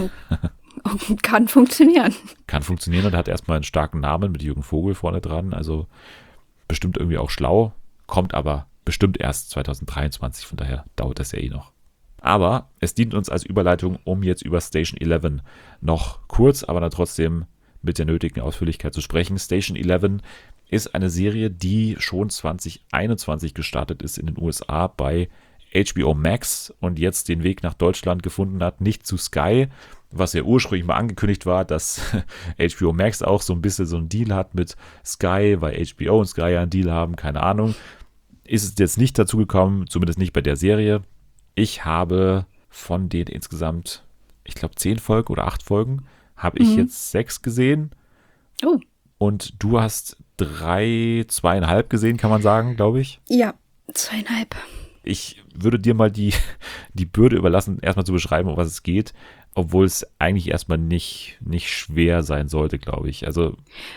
Speaker 2: kann funktionieren.
Speaker 1: Kann funktionieren und hat erstmal einen starken Namen mit Jürgen Vogel vorne dran, also bestimmt irgendwie auch schlau, kommt aber bestimmt erst zwanzig dreiundzwanzig, von daher dauert das ja eh noch. Aber es dient uns als Überleitung, um jetzt über Station elf noch kurz, aber dann trotzdem mit der nötigen Ausführlichkeit zu sprechen. Station elf ist eine Serie, die schon zwanzig einundzwanzig gestartet ist in den U S A bei H B O Max und jetzt den Weg nach Deutschland gefunden hat, nicht zu Sky, was ja ursprünglich mal angekündigt war, dass H B O Max auch so ein bisschen so einen Deal hat mit Sky, weil H B O und Sky ja einen Deal haben, keine Ahnung. Ist es jetzt nicht dazu gekommen, zumindest nicht bei der Serie. Ich habe von den insgesamt, ich glaube, zehn Folgen oder acht Folgen, habe ich
Speaker 2: Mhm.
Speaker 1: jetzt sechs gesehen.
Speaker 2: Oh,
Speaker 1: Und du hast drei, zweieinhalb gesehen, kann man sagen, glaube ich.
Speaker 2: ja, zweieinhalb.
Speaker 1: Ich würde dir mal die, die Bürde überlassen, erstmal zu beschreiben, um was es geht, obwohl es eigentlich erstmal nicht, nicht schwer sein sollte, glaube ich. Also,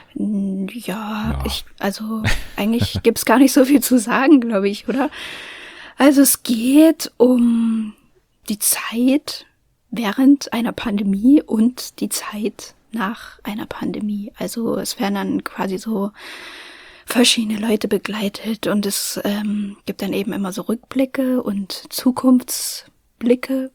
Speaker 2: Mm, Ja,
Speaker 1: Ja.
Speaker 2: ich, also eigentlich gibt's gar nicht so viel zu sagen, glaube ich, oder? Also es geht um die Zeit während einer Pandemie und die Zeit nach einer Pandemie. Also es werden dann quasi so verschiedene Leute begleitet und es ähm, gibt dann eben immer so Rückblicke und Zukunftsblicke,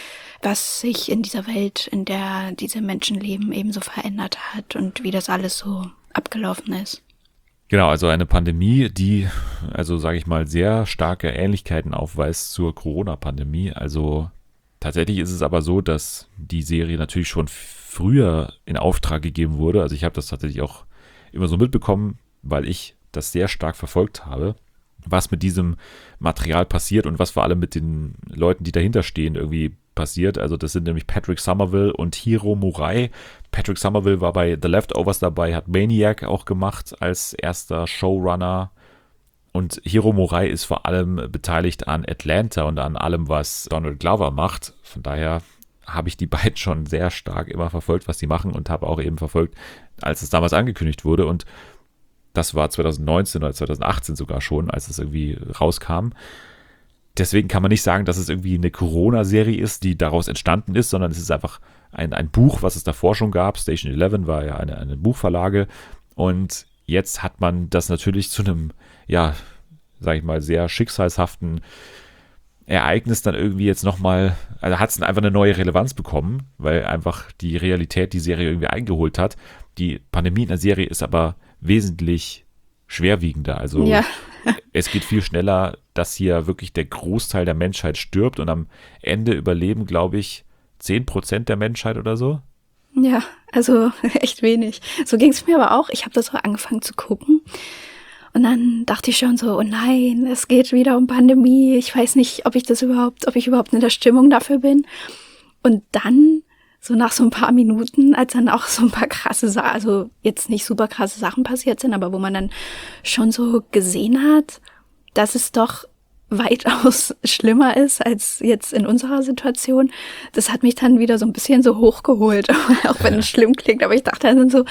Speaker 2: was sich in dieser Welt, in der diese Menschen leben, eben so verändert hat und wie das alles so abgelaufen ist.
Speaker 1: genau, also eine Pandemie, die, also sage ich mal, sehr starke Ähnlichkeiten aufweist zur Corona-Pandemie. Also tatsächlich ist es aber so, dass die Serie natürlich schon früher in Auftrag gegeben wurde. Also ich habe das tatsächlich auch immer so mitbekommen, weil ich das sehr stark verfolgt habe, was mit diesem Material passiert und was vor allem mit den Leuten, die dahinter stehen, irgendwie passiert. Also das sind nämlich Patrick Somerville und Hiro Murai. Patrick Somerville war bei The Leftovers dabei, hat Maniac auch gemacht als erster Showrunner Und Hiro Murai ist vor allem beteiligt an Atlanta und an allem, was Donald Glover macht. Von daher habe ich die beiden schon sehr stark immer verfolgt, was die machen und habe auch eben verfolgt, als es damals angekündigt wurde. Und das war zwanzig neunzehn oder zwanzig achtzehn sogar schon, als es irgendwie rauskam. Deswegen kann man nicht sagen, dass es irgendwie eine Corona-Serie ist, die daraus entstanden ist, sondern es ist einfach ein, ein Buch, was es davor schon gab. Station Eleven war ja eine, eine Buchverlage. Und jetzt hat man das natürlich zu einem, ja, sag ich mal, sehr schicksalshaften Ereignis dann irgendwie jetzt nochmal, also hat es einfach eine neue Relevanz bekommen, weil einfach die Realität die Serie irgendwie eingeholt hat. Die Pandemie in der Serie ist aber wesentlich schwerwiegender. Also
Speaker 2: Ja.
Speaker 1: es geht viel schneller, dass hier wirklich der Großteil der Menschheit stirbt und am Ende überleben, glaube ich, zehn Prozent der Menschheit oder so.
Speaker 2: Ja, also echt wenig. So ging es mir aber auch. Ich habe das so angefangen zu gucken. Und dann dachte ich schon so, oh nein, es geht wieder um Pandemie. Ich weiß nicht, ob ich das überhaupt, ob ich überhaupt in der Stimmung dafür bin. Und dann, so nach so ein paar Minuten, als dann auch so ein paar krasse Sachen, also jetzt nicht super krasse Sachen passiert sind, aber wo man dann schon so gesehen hat, dass es doch weitaus schlimmer ist als jetzt in unserer Situation. Das hat mich dann wieder so ein bisschen so hochgeholt, auch wenn es schlimm klingt. Aber ich dachte dann so,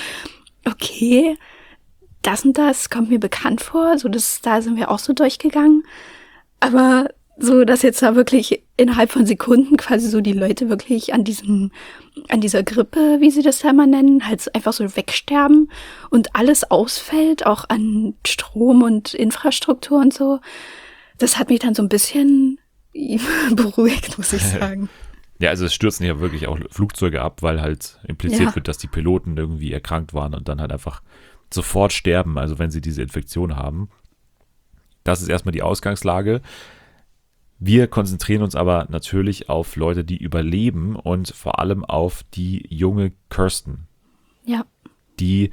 Speaker 2: okay, das und das kommt mir bekannt vor. So, das, da sind wir auch so durchgegangen. Aber so, dass jetzt da wirklich innerhalb von Sekunden quasi so die Leute wirklich an diesem, an dieser Grippe, wie sie das da immer nennen, halt so einfach so wegsterben und alles ausfällt, auch an Strom und Infrastruktur und so. Das hat mich dann so ein bisschen beruhigt, muss ich sagen.
Speaker 1: Ja, also es stürzen ja wirklich auch Flugzeuge ab, weil halt impliziert
Speaker 2: Ja.
Speaker 1: wird, dass die Piloten irgendwie erkrankt waren und dann halt einfach sofort sterben, also wenn sie diese Infektion haben. Das ist erstmal die Ausgangslage. Wir konzentrieren uns aber natürlich auf Leute, die überleben und vor allem auf die junge Kirsten,
Speaker 2: Ja,
Speaker 1: die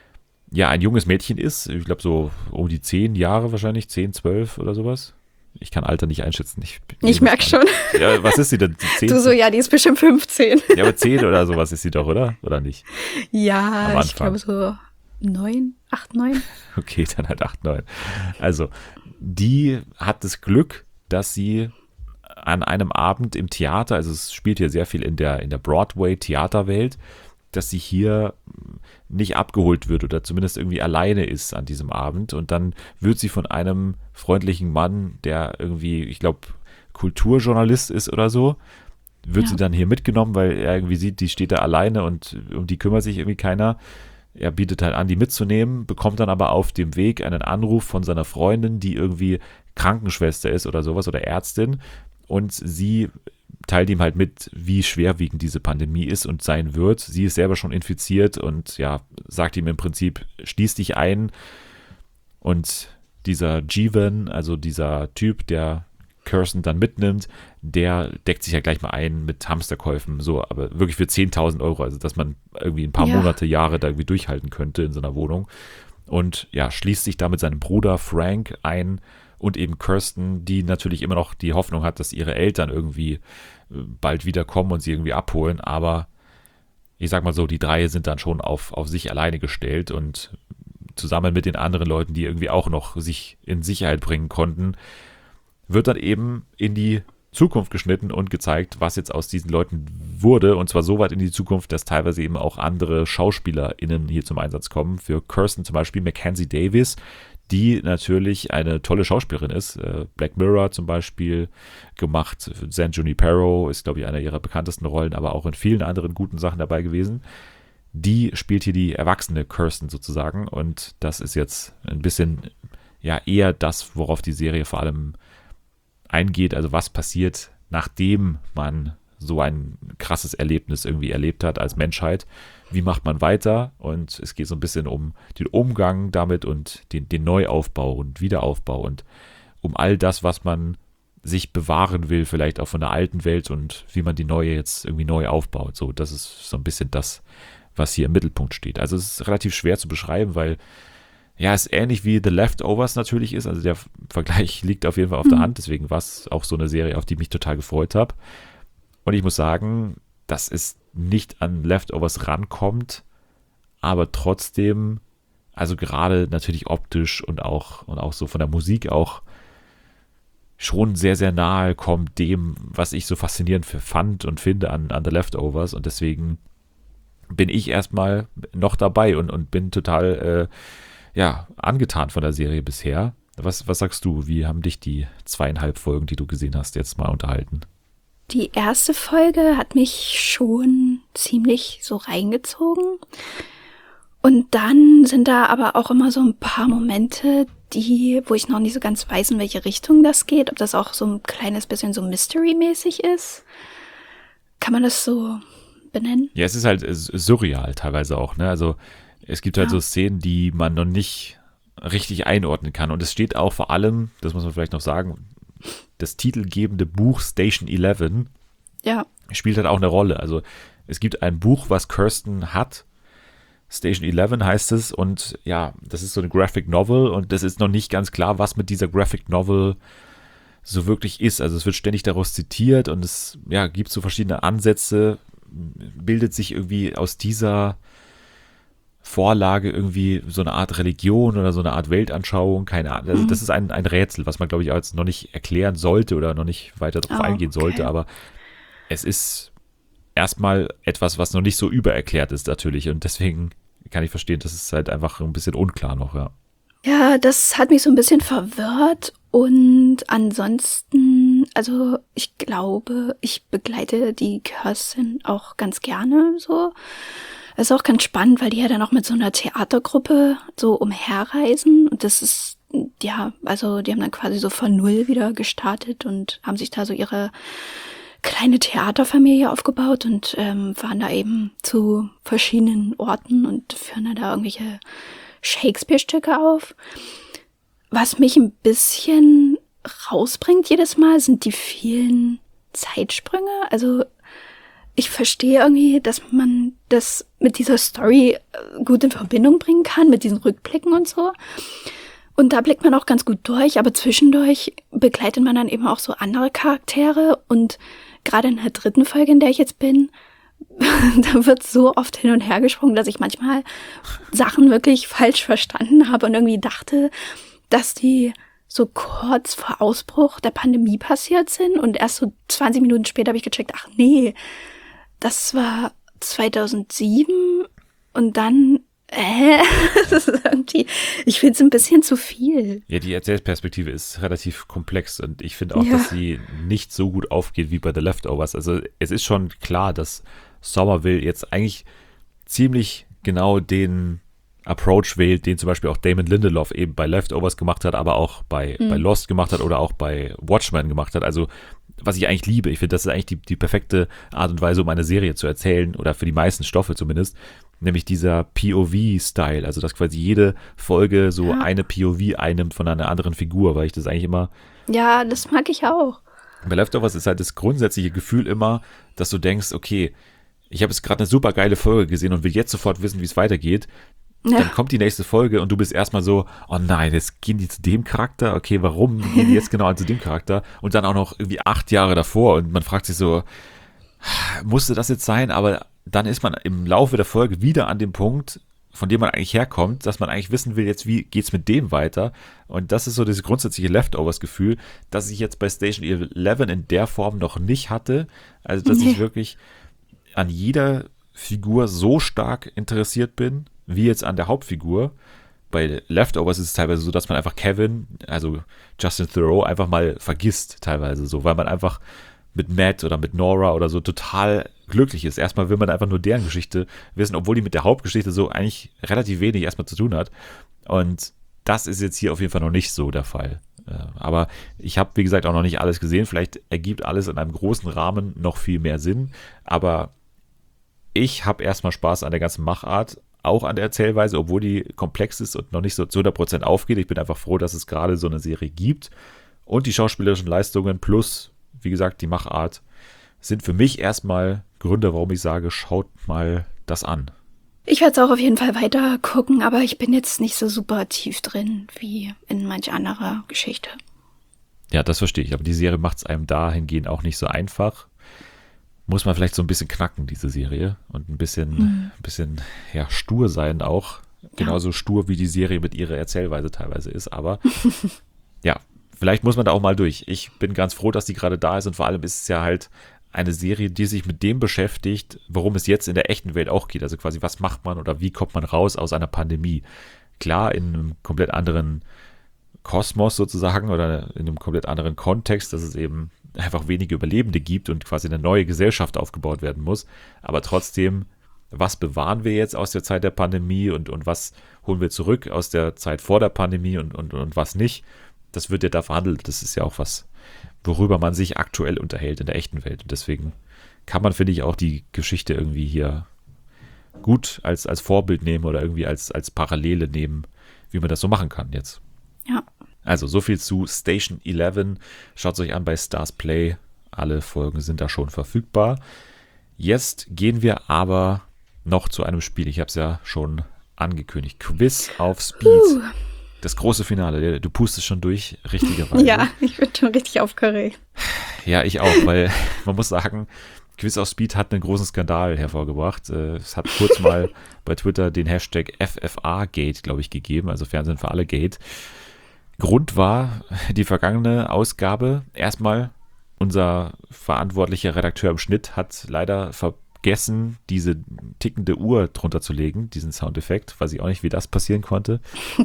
Speaker 1: ja ein junges Mädchen ist. Ich glaube so um die zehn Jahre wahrscheinlich, zehn, zwölf oder sowas. Ich kann Alter nicht einschätzen. Ich,
Speaker 2: ich merke schon.
Speaker 1: Ja, was ist sie denn? zehn?
Speaker 2: Du so, ja, die ist bestimmt fünfzehn.
Speaker 1: Ja, aber zehn oder sowas ist sie doch, oder? Oder nicht?
Speaker 2: Ja,
Speaker 1: Am
Speaker 2: ich
Speaker 1: Anfang.
Speaker 2: glaube so neun, acht, neun.
Speaker 1: Okay, dann halt acht, neun. Also, die hat das Glück, dass sie an einem Abend im Theater, also es spielt hier sehr viel in der, in der Broadway-Theaterwelt, dass sie hier nicht abgeholt wird oder zumindest irgendwie alleine ist an diesem Abend. Und dann wird sie von einem freundlichen Mann, der irgendwie, ich glaube, Kulturjournalist ist oder so, wird
Speaker 2: Ja.
Speaker 1: sie dann hier mitgenommen, weil er irgendwie sieht, die steht da alleine und um die kümmert sich irgendwie keiner. Er bietet halt an, die mitzunehmen, bekommt dann aber auf dem Weg einen Anruf von seiner Freundin, die irgendwie Krankenschwester ist oder sowas oder Ärztin. Und sie teilt ihm halt mit, wie schwerwiegend diese Pandemie ist und sein wird. Sie ist selber schon infiziert und ja, sagt ihm im Prinzip, schließ dich ein. Und dieser Jeevan, also dieser Typ, der Kirsten dann mitnimmt, der deckt sich ja gleich mal ein mit Hamsterkäufen, so, aber wirklich für zehntausend Euro, also dass man irgendwie ein paar
Speaker 2: Ja.
Speaker 1: Monate, Jahre da irgendwie durchhalten könnte in so einer Wohnung. Und ja, schließt sich da mit seinem Bruder Frank ein und eben Kirsten, die natürlich immer noch die Hoffnung hat, dass ihre Eltern irgendwie äh, bald wiederkommen und sie irgendwie abholen, aber ich sag mal so, die drei sind dann schon auf, auf sich alleine gestellt und zusammen mit den anderen Leuten, die irgendwie auch noch sich in Sicherheit bringen konnten, wird dann eben in die Zukunft geschnitten und gezeigt, was jetzt aus diesen Leuten wurde. Und zwar so weit in die Zukunft, dass teilweise eben auch andere SchauspielerInnen hier zum Einsatz kommen. Für Kirsten zum Beispiel Mackenzie Davis, die natürlich eine tolle Schauspielerin ist. Black Mirror zum Beispiel gemacht. San Junipero ist, glaube ich, einer ihrer bekanntesten Rollen, aber auch in vielen anderen guten Sachen dabei gewesen. Die spielt hier die erwachsene Kirsten sozusagen. Und das ist jetzt ein bisschen ja eher das, worauf die Serie vor allem eingeht, also was passiert, nachdem man so ein krasses Erlebnis irgendwie erlebt hat als Menschheit. Wie macht man weiter? Und es geht so ein bisschen um den Umgang damit und den, den Neuaufbau und Wiederaufbau und um all das, was man sich bewahren will, vielleicht auch von der alten Welt und wie man die neue jetzt irgendwie neu aufbaut. So, das ist so ein bisschen das, was hier im Mittelpunkt steht. Also es ist relativ schwer zu beschreiben, weil ja, es ähnlich wie The Leftovers natürlich ist. Also der Vergleich liegt auf jeden Fall auf der Hand. Deswegen war es auch so eine Serie, auf die ich mich total gefreut habe. Und ich muss sagen, dass es nicht an Leftovers rankommt, aber trotzdem also gerade natürlich optisch und auch, und auch so von der Musik auch schon sehr, sehr nahe kommt dem, was ich so faszinierend fand und finde an, an The Leftovers. Und deswegen bin ich erstmal noch dabei und, und bin total äh, ja, angetan von der Serie bisher. Was, was sagst du? Wie haben dich die zweieinhalb Folgen, die du gesehen hast, jetzt mal unterhalten?
Speaker 2: Die erste Folge hat mich schon ziemlich so reingezogen. Und dann sind da aber auch immer so ein paar Momente, die, wo ich noch nicht so ganz weiß, in welche Richtung das geht. Ob das auch so ein kleines bisschen so Mystery-mäßig ist. Kann man das so benennen?
Speaker 1: Ja, es ist halt surreal teilweise auch, ne? Also es gibt halt
Speaker 2: Ja.
Speaker 1: so Szenen, die man noch nicht richtig einordnen kann. Und es steht auch vor allem, das muss man vielleicht noch sagen, das titelgebende Buch Station elf
Speaker 2: Ja.
Speaker 1: spielt halt auch eine Rolle. Also es gibt ein Buch, was Kirsten hat. Station elf heißt es. Und ja, das ist so eine Graphic Novel. Und das ist noch nicht ganz klar, was mit dieser Graphic Novel so wirklich ist. Also es wird ständig daraus zitiert und es ja, gibt so verschiedene Ansätze, bildet sich irgendwie aus dieser Vorlage irgendwie so eine Art Religion oder so eine Art Weltanschauung, keine Ahnung. Also das ist ein, ein Rätsel, was man, glaube ich, auch jetzt noch nicht erklären sollte oder noch nicht weiter drauf
Speaker 2: Oh,
Speaker 1: eingehen sollte,
Speaker 2: okay.
Speaker 1: aber es ist erstmal etwas, was noch nicht so übererklärt ist natürlich und deswegen kann ich verstehen, das ist halt einfach ein bisschen unklar noch, ja.
Speaker 2: Ja, das hat mich so ein bisschen verwirrt und ansonsten, also ich glaube, ich begleite die Kirsten auch ganz gerne so. Das ist auch ganz spannend, weil die ja dann auch mit so einer Theatergruppe so umherreisen und das ist, ja, also die haben dann quasi so von Null wieder gestartet und haben sich da so ihre kleine Theaterfamilie aufgebaut und ähm, fahren da eben zu verschiedenen Orten und führen da irgendwelche Shakespeare-Stücke auf. Was mich ein bisschen rausbringt jedes Mal, sind die vielen Zeitsprünge. Also ich verstehe irgendwie, dass man das mit dieser Story gut in Verbindung bringen kann, mit diesen Rückblicken und so. Und da blickt man auch ganz gut durch, aber zwischendurch begleitet man dann eben auch so andere Charaktere. Und gerade in der dritten Folge, in der ich jetzt bin, da wird so oft hin und her gesprungen, dass ich manchmal Sachen wirklich falsch verstanden habe und irgendwie dachte, dass die so kurz vor Ausbruch der Pandemie passiert sind. Und erst so zwanzig Minuten später habe ich gecheckt, ach nee, das war zweitausendsieben und dann, äh, das ist irgendwie, ich finde es ein bisschen zu viel.
Speaker 1: Ja, die Erzählperspektive ist relativ komplex und ich finde auch,
Speaker 2: Ja.
Speaker 1: dass sie nicht so gut aufgeht wie bei The Leftovers. Also es ist schon klar, dass Somerville jetzt eigentlich ziemlich genau den Approach wählt, den zum Beispiel auch Damon Lindelof eben bei Leftovers gemacht hat, aber auch bei,
Speaker 2: Mhm.
Speaker 1: bei Lost gemacht hat oder auch bei Watchmen gemacht hat. Also was ich eigentlich liebe. Ich finde, das ist eigentlich die, die perfekte Art und Weise, um eine Serie zu erzählen oder für die meisten Stoffe zumindest, nämlich dieser P O V-Style, also dass quasi jede Folge so
Speaker 2: Ja.
Speaker 1: eine P O V einnimmt von einer anderen Figur, weil ich das eigentlich immer
Speaker 2: Ja, das mag ich auch.
Speaker 1: bei Leftovers ist halt das grundsätzliche Gefühl immer, dass du denkst, okay, ich habe jetzt gerade eine super geile Folge gesehen und will jetzt sofort wissen, wie es weitergeht.
Speaker 2: Ja.
Speaker 1: Dann kommt die nächste Folge und du bist erstmal so, oh nein, jetzt gehen die zu dem Charakter, okay, warum gehen die jetzt genau zu dem Charakter? Und dann auch noch irgendwie acht Jahre davor und man fragt sich so, musste das jetzt sein? Aber dann ist man im Laufe der Folge wieder an dem Punkt, von dem man eigentlich herkommt, dass man eigentlich wissen will, jetzt wie geht's mit dem weiter? Und das ist so dieses grundsätzliche Leftovers-Gefühl, das ich jetzt bei Station elf in der Form noch nicht hatte. Also, dass
Speaker 2: Nee.
Speaker 1: ich wirklich an jeder Figur so stark interessiert bin, wie jetzt an der Hauptfigur. Bei Leftovers ist es teilweise so, dass man einfach Kevin, also Justin Theroux, einfach mal vergisst teilweise so, weil man einfach mit Matt oder mit Nora oder so total glücklich ist. Erstmal will man einfach nur deren Geschichte wissen, obwohl die mit der Hauptgeschichte so eigentlich relativ wenig erstmal zu tun hat. Und das ist jetzt hier auf jeden Fall noch nicht so der Fall. Äh, Aber ich habe, wie gesagt, auch noch nicht alles gesehen. Vielleicht ergibt alles in einem großen Rahmen noch viel mehr Sinn. Aber ich habe erstmal Spaß an der ganzen Machart, auch an der Erzählweise, obwohl die komplex ist und noch nicht so zu hundert Prozent aufgeht. Ich bin einfach froh, dass es gerade so eine Serie gibt. Und die schauspielerischen Leistungen plus, wie gesagt, die Machart sind für mich erstmal Gründe, warum ich sage, schaut mal das an.
Speaker 2: Ich werde es auch auf jeden Fall weiter gucken, aber ich bin jetzt nicht so super tief drin wie in manch anderer Geschichte.
Speaker 1: Ja, das verstehe ich. Aber die Serie macht es einem dahingehend auch nicht so einfach. Muss man vielleicht so ein bisschen knacken, diese Serie. Und ein bisschen,
Speaker 2: Mhm.
Speaker 1: ein bisschen ja, stur sein auch. Genauso stur, wie die Serie mit ihrer Erzählweise teilweise ist. Aber ja, vielleicht muss man da auch mal durch. Ich bin ganz froh, dass die gerade da ist und vor allem ist es ja halt eine Serie, die sich mit dem beschäftigt, worum es jetzt in der echten Welt auch geht. Also quasi, was macht man oder wie kommt man raus aus einer Pandemie? Klar, in einem komplett anderen Kosmos sozusagen oder in einem komplett anderen Kontext, dass es eben einfach wenige Überlebende gibt und quasi eine neue Gesellschaft aufgebaut werden muss. Aber trotzdem, was bewahren wir jetzt aus der Zeit der Pandemie und, und was holen wir zurück aus der Zeit vor der Pandemie und, und, und was nicht? Das wird ja da verhandelt. Das ist ja auch was, worüber man sich aktuell unterhält in der echten Welt. Und deswegen kann man, finde ich, auch die Geschichte irgendwie hier gut als, als Vorbild nehmen oder irgendwie als, als Parallele nehmen, wie man das so machen kann jetzt.
Speaker 2: Ja.
Speaker 1: Also so viel zu Station elf. Schaut es euch an bei Stars Play. Alle Folgen sind da schon verfügbar. Jetzt gehen wir aber noch zu einem Spiel. Ich habe es ja schon angekündigt. Quiz auf Speed.
Speaker 2: Uh.
Speaker 1: Das große Finale. Du pustest schon durch, richtigerweise.
Speaker 2: Ja, ich bin schon richtig aufgeregt.
Speaker 1: Ja, ich auch, weil man muss sagen, Quiz auf Speed hat einen großen Skandal hervorgebracht. Es hat kurz mal bei Twitter den Hashtag F F A-Gate, glaube ich, gegeben, also Fernsehen für alle Gate. Grund war die vergangene Ausgabe. Erstmal, unser verantwortlicher Redakteur im Schnitt hat leider vergessen, diese tickende Uhr drunter zu legen, diesen Soundeffekt. Weiß ich auch nicht, wie das passieren konnte.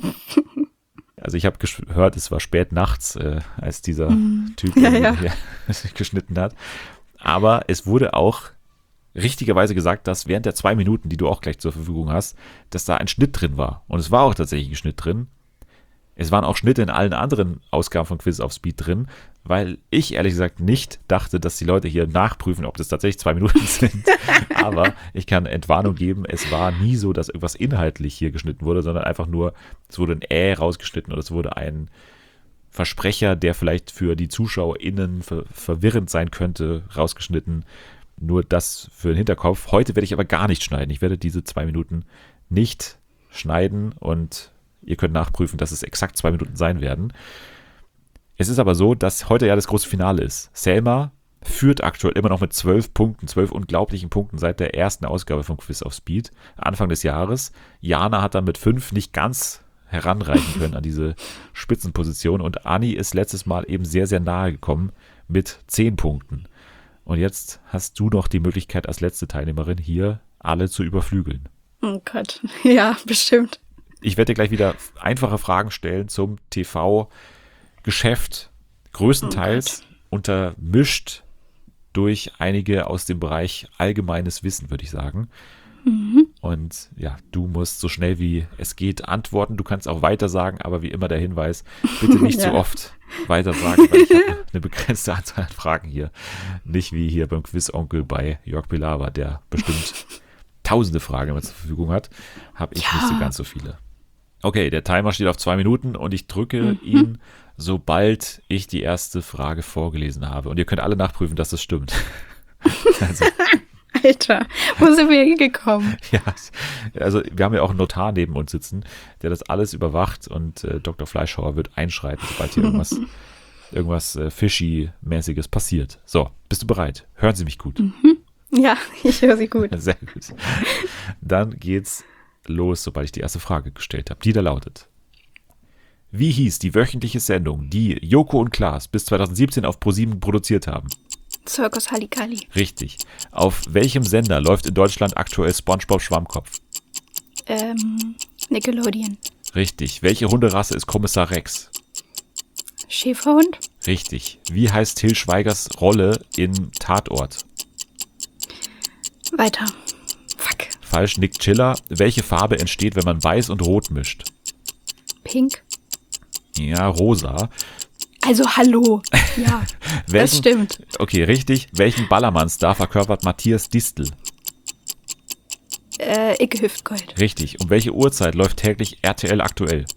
Speaker 1: Also ich habe gehört, es war spät nachts, äh, als dieser mm. Typ
Speaker 2: ja, ja.
Speaker 1: Ja, geschnitten hat. Aber es wurde auch richtigerweise gesagt, dass während der zwei Minuten, die du auch gleich zur Verfügung hast, dass da ein Schnitt drin war. Und es war auch tatsächlich ein Schnitt drin. Es waren auch Schnitte in allen anderen Ausgaben von Quiz auf Speed drin, weil ich ehrlich gesagt nicht dachte, dass die Leute hier nachprüfen, ob das tatsächlich zwei Minuten sind. Aber ich kann Entwarnung geben, es war nie so, dass irgendwas inhaltlich hier geschnitten wurde, sondern einfach nur, es wurde ein Äh rausgeschnitten oder es wurde ein Versprecher, der vielleicht für die ZuschauerInnen ver- verwirrend sein könnte, rausgeschnitten. Nur das für den Hinterkopf. Heute werde ich aber gar nicht schneiden. Ich werde diese zwei Minuten nicht schneiden und ihr könnt nachprüfen, dass es exakt zwei Minuten sein werden. Es ist aber so, dass heute ja das große Finale ist. Selma führt aktuell immer noch mit zwölf Punkten, zwölf unglaublichen Punkten seit der ersten Ausgabe von Quiz auf Speed, Anfang des Jahres. Jana hat dann mit fünf nicht ganz heranreichen können an diese Spitzenposition und Anni ist letztes Mal eben sehr, sehr nahe gekommen mit zehn Punkten. Und jetzt hast du noch die Möglichkeit als letzte Teilnehmerin hier alle zu überflügeln.
Speaker 2: Oh Gott, ja, bestimmt.
Speaker 1: Ich werde dir gleich wieder einfache Fragen stellen zum T V-Geschäft, größtenteils
Speaker 2: oh
Speaker 1: untermischt durch einige aus dem Bereich allgemeines Wissen, würde ich sagen.
Speaker 2: Mhm.
Speaker 1: Und ja, du musst so schnell wie es geht antworten. Du kannst auch weiter sagen, aber wie immer der Hinweis, bitte nicht
Speaker 2: ja.
Speaker 1: zu oft weiter sagen, weil ich habe eine begrenzte Anzahl an Fragen hier. Nicht wie hier beim Quiz-Onkel bei Jörg Pilawa, der bestimmt tausende Fragen immer zur Verfügung hat. Habe ich
Speaker 2: ja.
Speaker 1: nicht so ganz so viele. Okay, der Timer steht auf zwei Minuten und ich drücke
Speaker 2: mhm.
Speaker 1: ihn, sobald ich die erste Frage vorgelesen habe. Und ihr könnt alle nachprüfen, dass das stimmt. Also,
Speaker 2: Alter, wo sind wir hingekommen?
Speaker 1: ja, also wir haben ja auch einen Notar neben uns sitzen, der das alles überwacht und äh, Doktor Fleischhauer wird einschreiten, sobald hier irgendwas, irgendwas äh, Fishy-mäßiges passiert. So, bist du bereit? Hören Sie mich gut?
Speaker 2: Mhm. Ja, ich höre Sie gut.
Speaker 1: Sehr gut. Dann geht's los, sobald ich die erste Frage gestellt habe, die da lautet: Wie hieß die wöchentliche Sendung, die Joko und Klaas bis zwanzig siebzehn auf ProSieben produziert haben?
Speaker 2: Circus Halligalli.
Speaker 1: Richtig. Auf welchem Sender läuft in Deutschland aktuell SpongeBob Schwammkopf?
Speaker 2: Ähm, Nickelodeon.
Speaker 1: Richtig. Welche Hunderasse ist Kommissar Rex?
Speaker 2: Schäferhund.
Speaker 1: Richtig. Wie heißt Til Schweigers Rolle in Tatort?
Speaker 2: Weiter. Fuck.
Speaker 1: Falsch. Nick Chiller. Welche Farbe entsteht, wenn man weiß und rot mischt?
Speaker 2: Pink.
Speaker 1: Ja, rosa.
Speaker 2: Also hallo. Ja,
Speaker 1: Welchen,
Speaker 2: das stimmt.
Speaker 1: Okay, richtig. Welchen Ballermann-Star verkörpert Matthias Distel?
Speaker 2: Äh, Icke Hüftgold.
Speaker 1: Richtig. Um welche Uhrzeit läuft täglich R T L aktuell?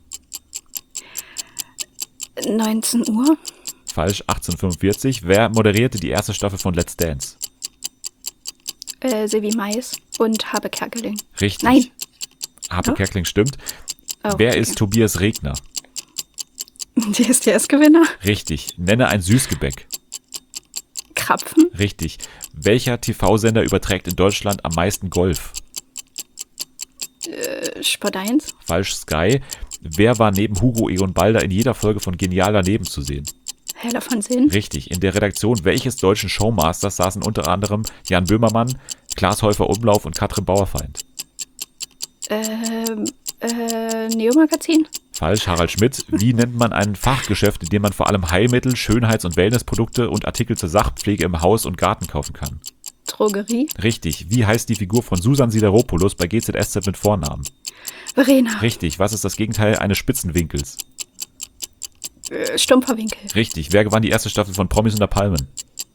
Speaker 2: neunzehn Uhr.
Speaker 1: Falsch. achtzehnhundertfünfundvierzig. Wer moderierte die erste Staffel von Let's Dance?
Speaker 2: Äh, Silvi Mais und Habe Kerkeling.
Speaker 1: Richtig.
Speaker 2: Nein.
Speaker 1: Habe
Speaker 2: Doch?
Speaker 1: Kerkeling stimmt.
Speaker 2: Oh,
Speaker 1: Wer
Speaker 2: okay.
Speaker 1: ist Tobias Regner?
Speaker 2: Der ist der S-Gewinner.
Speaker 1: Richtig. Nenne ein Süßgebäck.
Speaker 2: Krapfen.
Speaker 1: Richtig. Welcher T V-Sender überträgt in Deutschland am meisten Golf?
Speaker 2: Äh, Sport eins.
Speaker 1: Falsch, Sky. Wer war neben Hugo Egon Balder in jeder Folge von Genial daneben zu sehen?
Speaker 2: Heller von Sinn.
Speaker 1: Richtig. In der Redaktion welches deutschen Showmasters saßen unter anderem Jan Böhmermann, Klaas Häufer-Umlauf und Katrin Bauerfeind?
Speaker 2: Ähm, äh, Neo-Magazin.
Speaker 1: Falsch, Harald Schmidt. Wie nennt man ein Fachgeschäft, in dem man vor allem Heilmittel, Schönheits- und Wellnessprodukte und Artikel zur Sachpflege im Haus und Garten kaufen kann?
Speaker 2: Drogerie.
Speaker 1: Richtig. Wie heißt die Figur von Susan Sideropoulos bei G Z S Z mit Vornamen?
Speaker 2: Verena.
Speaker 1: Richtig. Was ist das Gegenteil eines Spitzenwinkels?
Speaker 2: Äh, stumpfer Winkel.
Speaker 1: Richtig. Wer gewann die erste Staffel von Promis unter Palmen?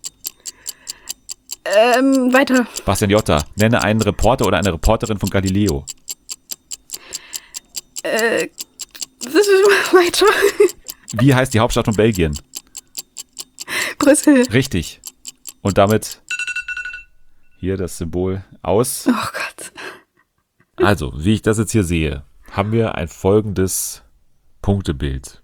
Speaker 2: Ähm, weiter.
Speaker 1: Bastian Jotta. Nenne einen Reporter oder eine Reporterin von Galileo.
Speaker 2: Äh, weiter.
Speaker 1: Wie heißt die Hauptstadt von Belgien?
Speaker 2: Brüssel.
Speaker 1: Richtig. Und damit hier das Symbol aus.
Speaker 2: Oh Gott.
Speaker 1: Also, wie ich das jetzt hier sehe, haben wir ein folgendes Punktebild.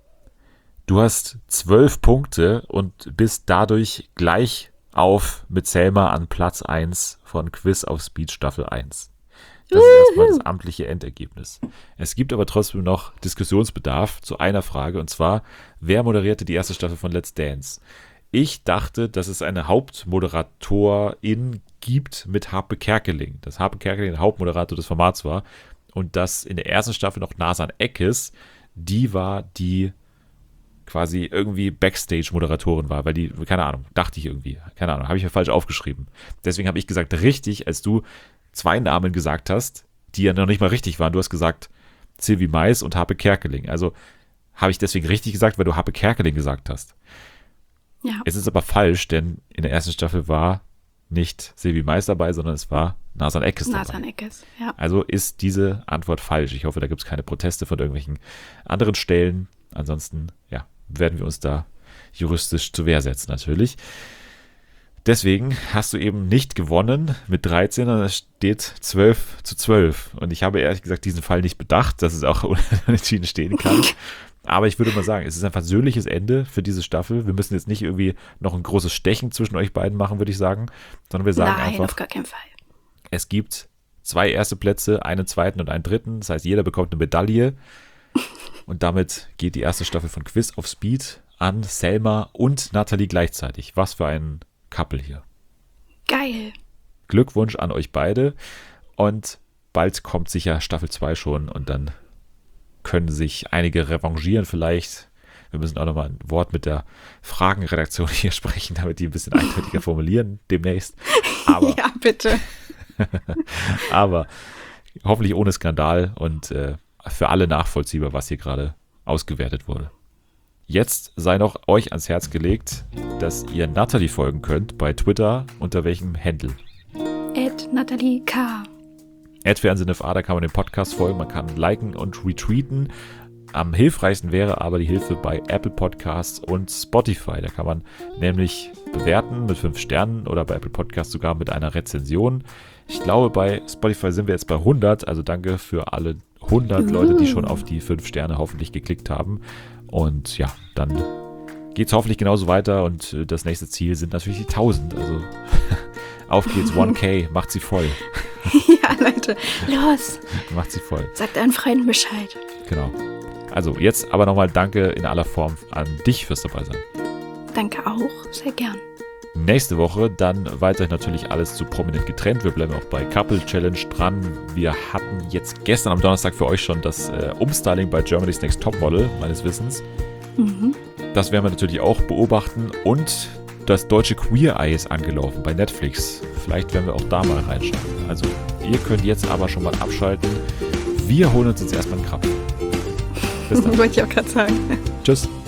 Speaker 1: Du hast zwölf Punkte und bist dadurch gleich auf mit Selma an Platz eins von Quiz auf Speed Staffel eins. Das ist erstmal das amtliche Endergebnis. Es gibt aber trotzdem noch Diskussionsbedarf zu einer Frage, und zwar, wer moderierte die erste Staffel von Let's Dance? Ich dachte, dass es eine Hauptmoderatorin gibt mit Harpe Kerkeling, dass Harpe Kerkeling der Hauptmoderator des Formats war und dass in der ersten Staffel noch Nasan Eckes, die war die quasi irgendwie Backstage-Moderatorin war, weil die, keine Ahnung, dachte ich irgendwie, keine Ahnung, habe ich mir falsch aufgeschrieben. Deswegen habe ich gesagt, richtig, als du zwei Namen gesagt hast, die ja noch nicht mal richtig waren. Du hast gesagt Sylvie Mais und Harpe Kerkeling. Also habe ich deswegen richtig gesagt, weil du Harpe Kerkeling gesagt hast.
Speaker 2: Ja.
Speaker 1: Es ist aber falsch, denn in der ersten Staffel war nicht Sylvie Mais dabei, sondern es war Nasan Eckes dabei.
Speaker 2: Nasan Eckes, ja.
Speaker 1: Also ist diese Antwort falsch. Ich hoffe, da gibt es keine Proteste von irgendwelchen anderen Stellen. Ansonsten, ja, werden wir uns da juristisch zur Wehr setzen natürlich. Deswegen hast du eben nicht gewonnen mit dreizehn, sondern es steht zwölf zu zwölf. Und ich habe ehrlich gesagt diesen Fall nicht bedacht, dass es auch unentschieden stehen kann. Aber ich würde mal sagen, es ist ein versöhnliches Ende für diese Staffel. Wir müssen jetzt nicht irgendwie noch ein großes Stechen zwischen euch beiden machen, würde ich sagen. Sondern wir sagen
Speaker 2: Nein,
Speaker 1: einfach,
Speaker 2: auf gar keinen Fall.
Speaker 1: Es gibt zwei erste Plätze, einen zweiten und einen dritten. Das heißt, jeder bekommt eine Medaille. Und damit geht die erste Staffel von Quiz auf Speed an Selma und Nathalie gleichzeitig. Was für ein Couple hier.
Speaker 2: Geil.
Speaker 1: Glückwunsch an euch beide. Und bald kommt sicher Staffel zwei schon und dann können sich einige revanchieren vielleicht. Wir müssen auch nochmal ein Wort mit der Fragenredaktion hier sprechen, damit die ein bisschen eindeutiger formulieren demnächst. Aber,
Speaker 2: ja, bitte.
Speaker 1: aber hoffentlich ohne Skandal und äh, für alle nachvollziehbar, was hier gerade ausgewertet wurde. Jetzt sei noch euch ans Herz gelegt, dass ihr Nathalie folgen könnt bei Twitter. Unter welchem Handle?
Speaker 2: At Nathalie K.
Speaker 1: At Fernsehen F A, da kann man den Podcast folgen, man kann liken und retweeten. Am hilfreichsten wäre aber die Hilfe bei Apple Podcasts und Spotify. Da kann man nämlich bewerten mit fünf Sternen oder bei Apple Podcasts sogar mit einer Rezension. Ich glaube, bei Spotify sind wir jetzt bei hundert, also danke für alle hundert Leute, die schon auf die fünf Sterne hoffentlich geklickt haben. Und ja, dann geht es hoffentlich genauso weiter und das nächste Ziel sind natürlich die tausend. Also auf geht's, eins K, macht sie voll.
Speaker 2: Ja, Leute, los.
Speaker 1: Macht sie voll.
Speaker 2: Sagt euren Freunden Bescheid.
Speaker 1: Genau. Also jetzt aber nochmal Danke in aller Form an dich fürs dabei sein.
Speaker 2: Danke auch, sehr gern.
Speaker 1: Nächste Woche dann weiterhin natürlich alles zu Prominent getrennt. Wir bleiben auch bei Couple Challenge dran. Wir hatten jetzt gestern am Donnerstag für euch schon das äh, Umstyling bei Germany's Next Topmodel, meines Wissens.
Speaker 2: Mhm.
Speaker 1: Das werden wir natürlich auch beobachten. Und das deutsche Queer Eye ist angelaufen bei Netflix. Vielleicht werden wir auch da mal reinschauen. Also ihr könnt jetzt aber schon mal abschalten. Wir holen uns jetzt erstmal einen Krapfen. Bis dann.
Speaker 2: Wollte ich auch gerade sagen.
Speaker 1: Tschüss.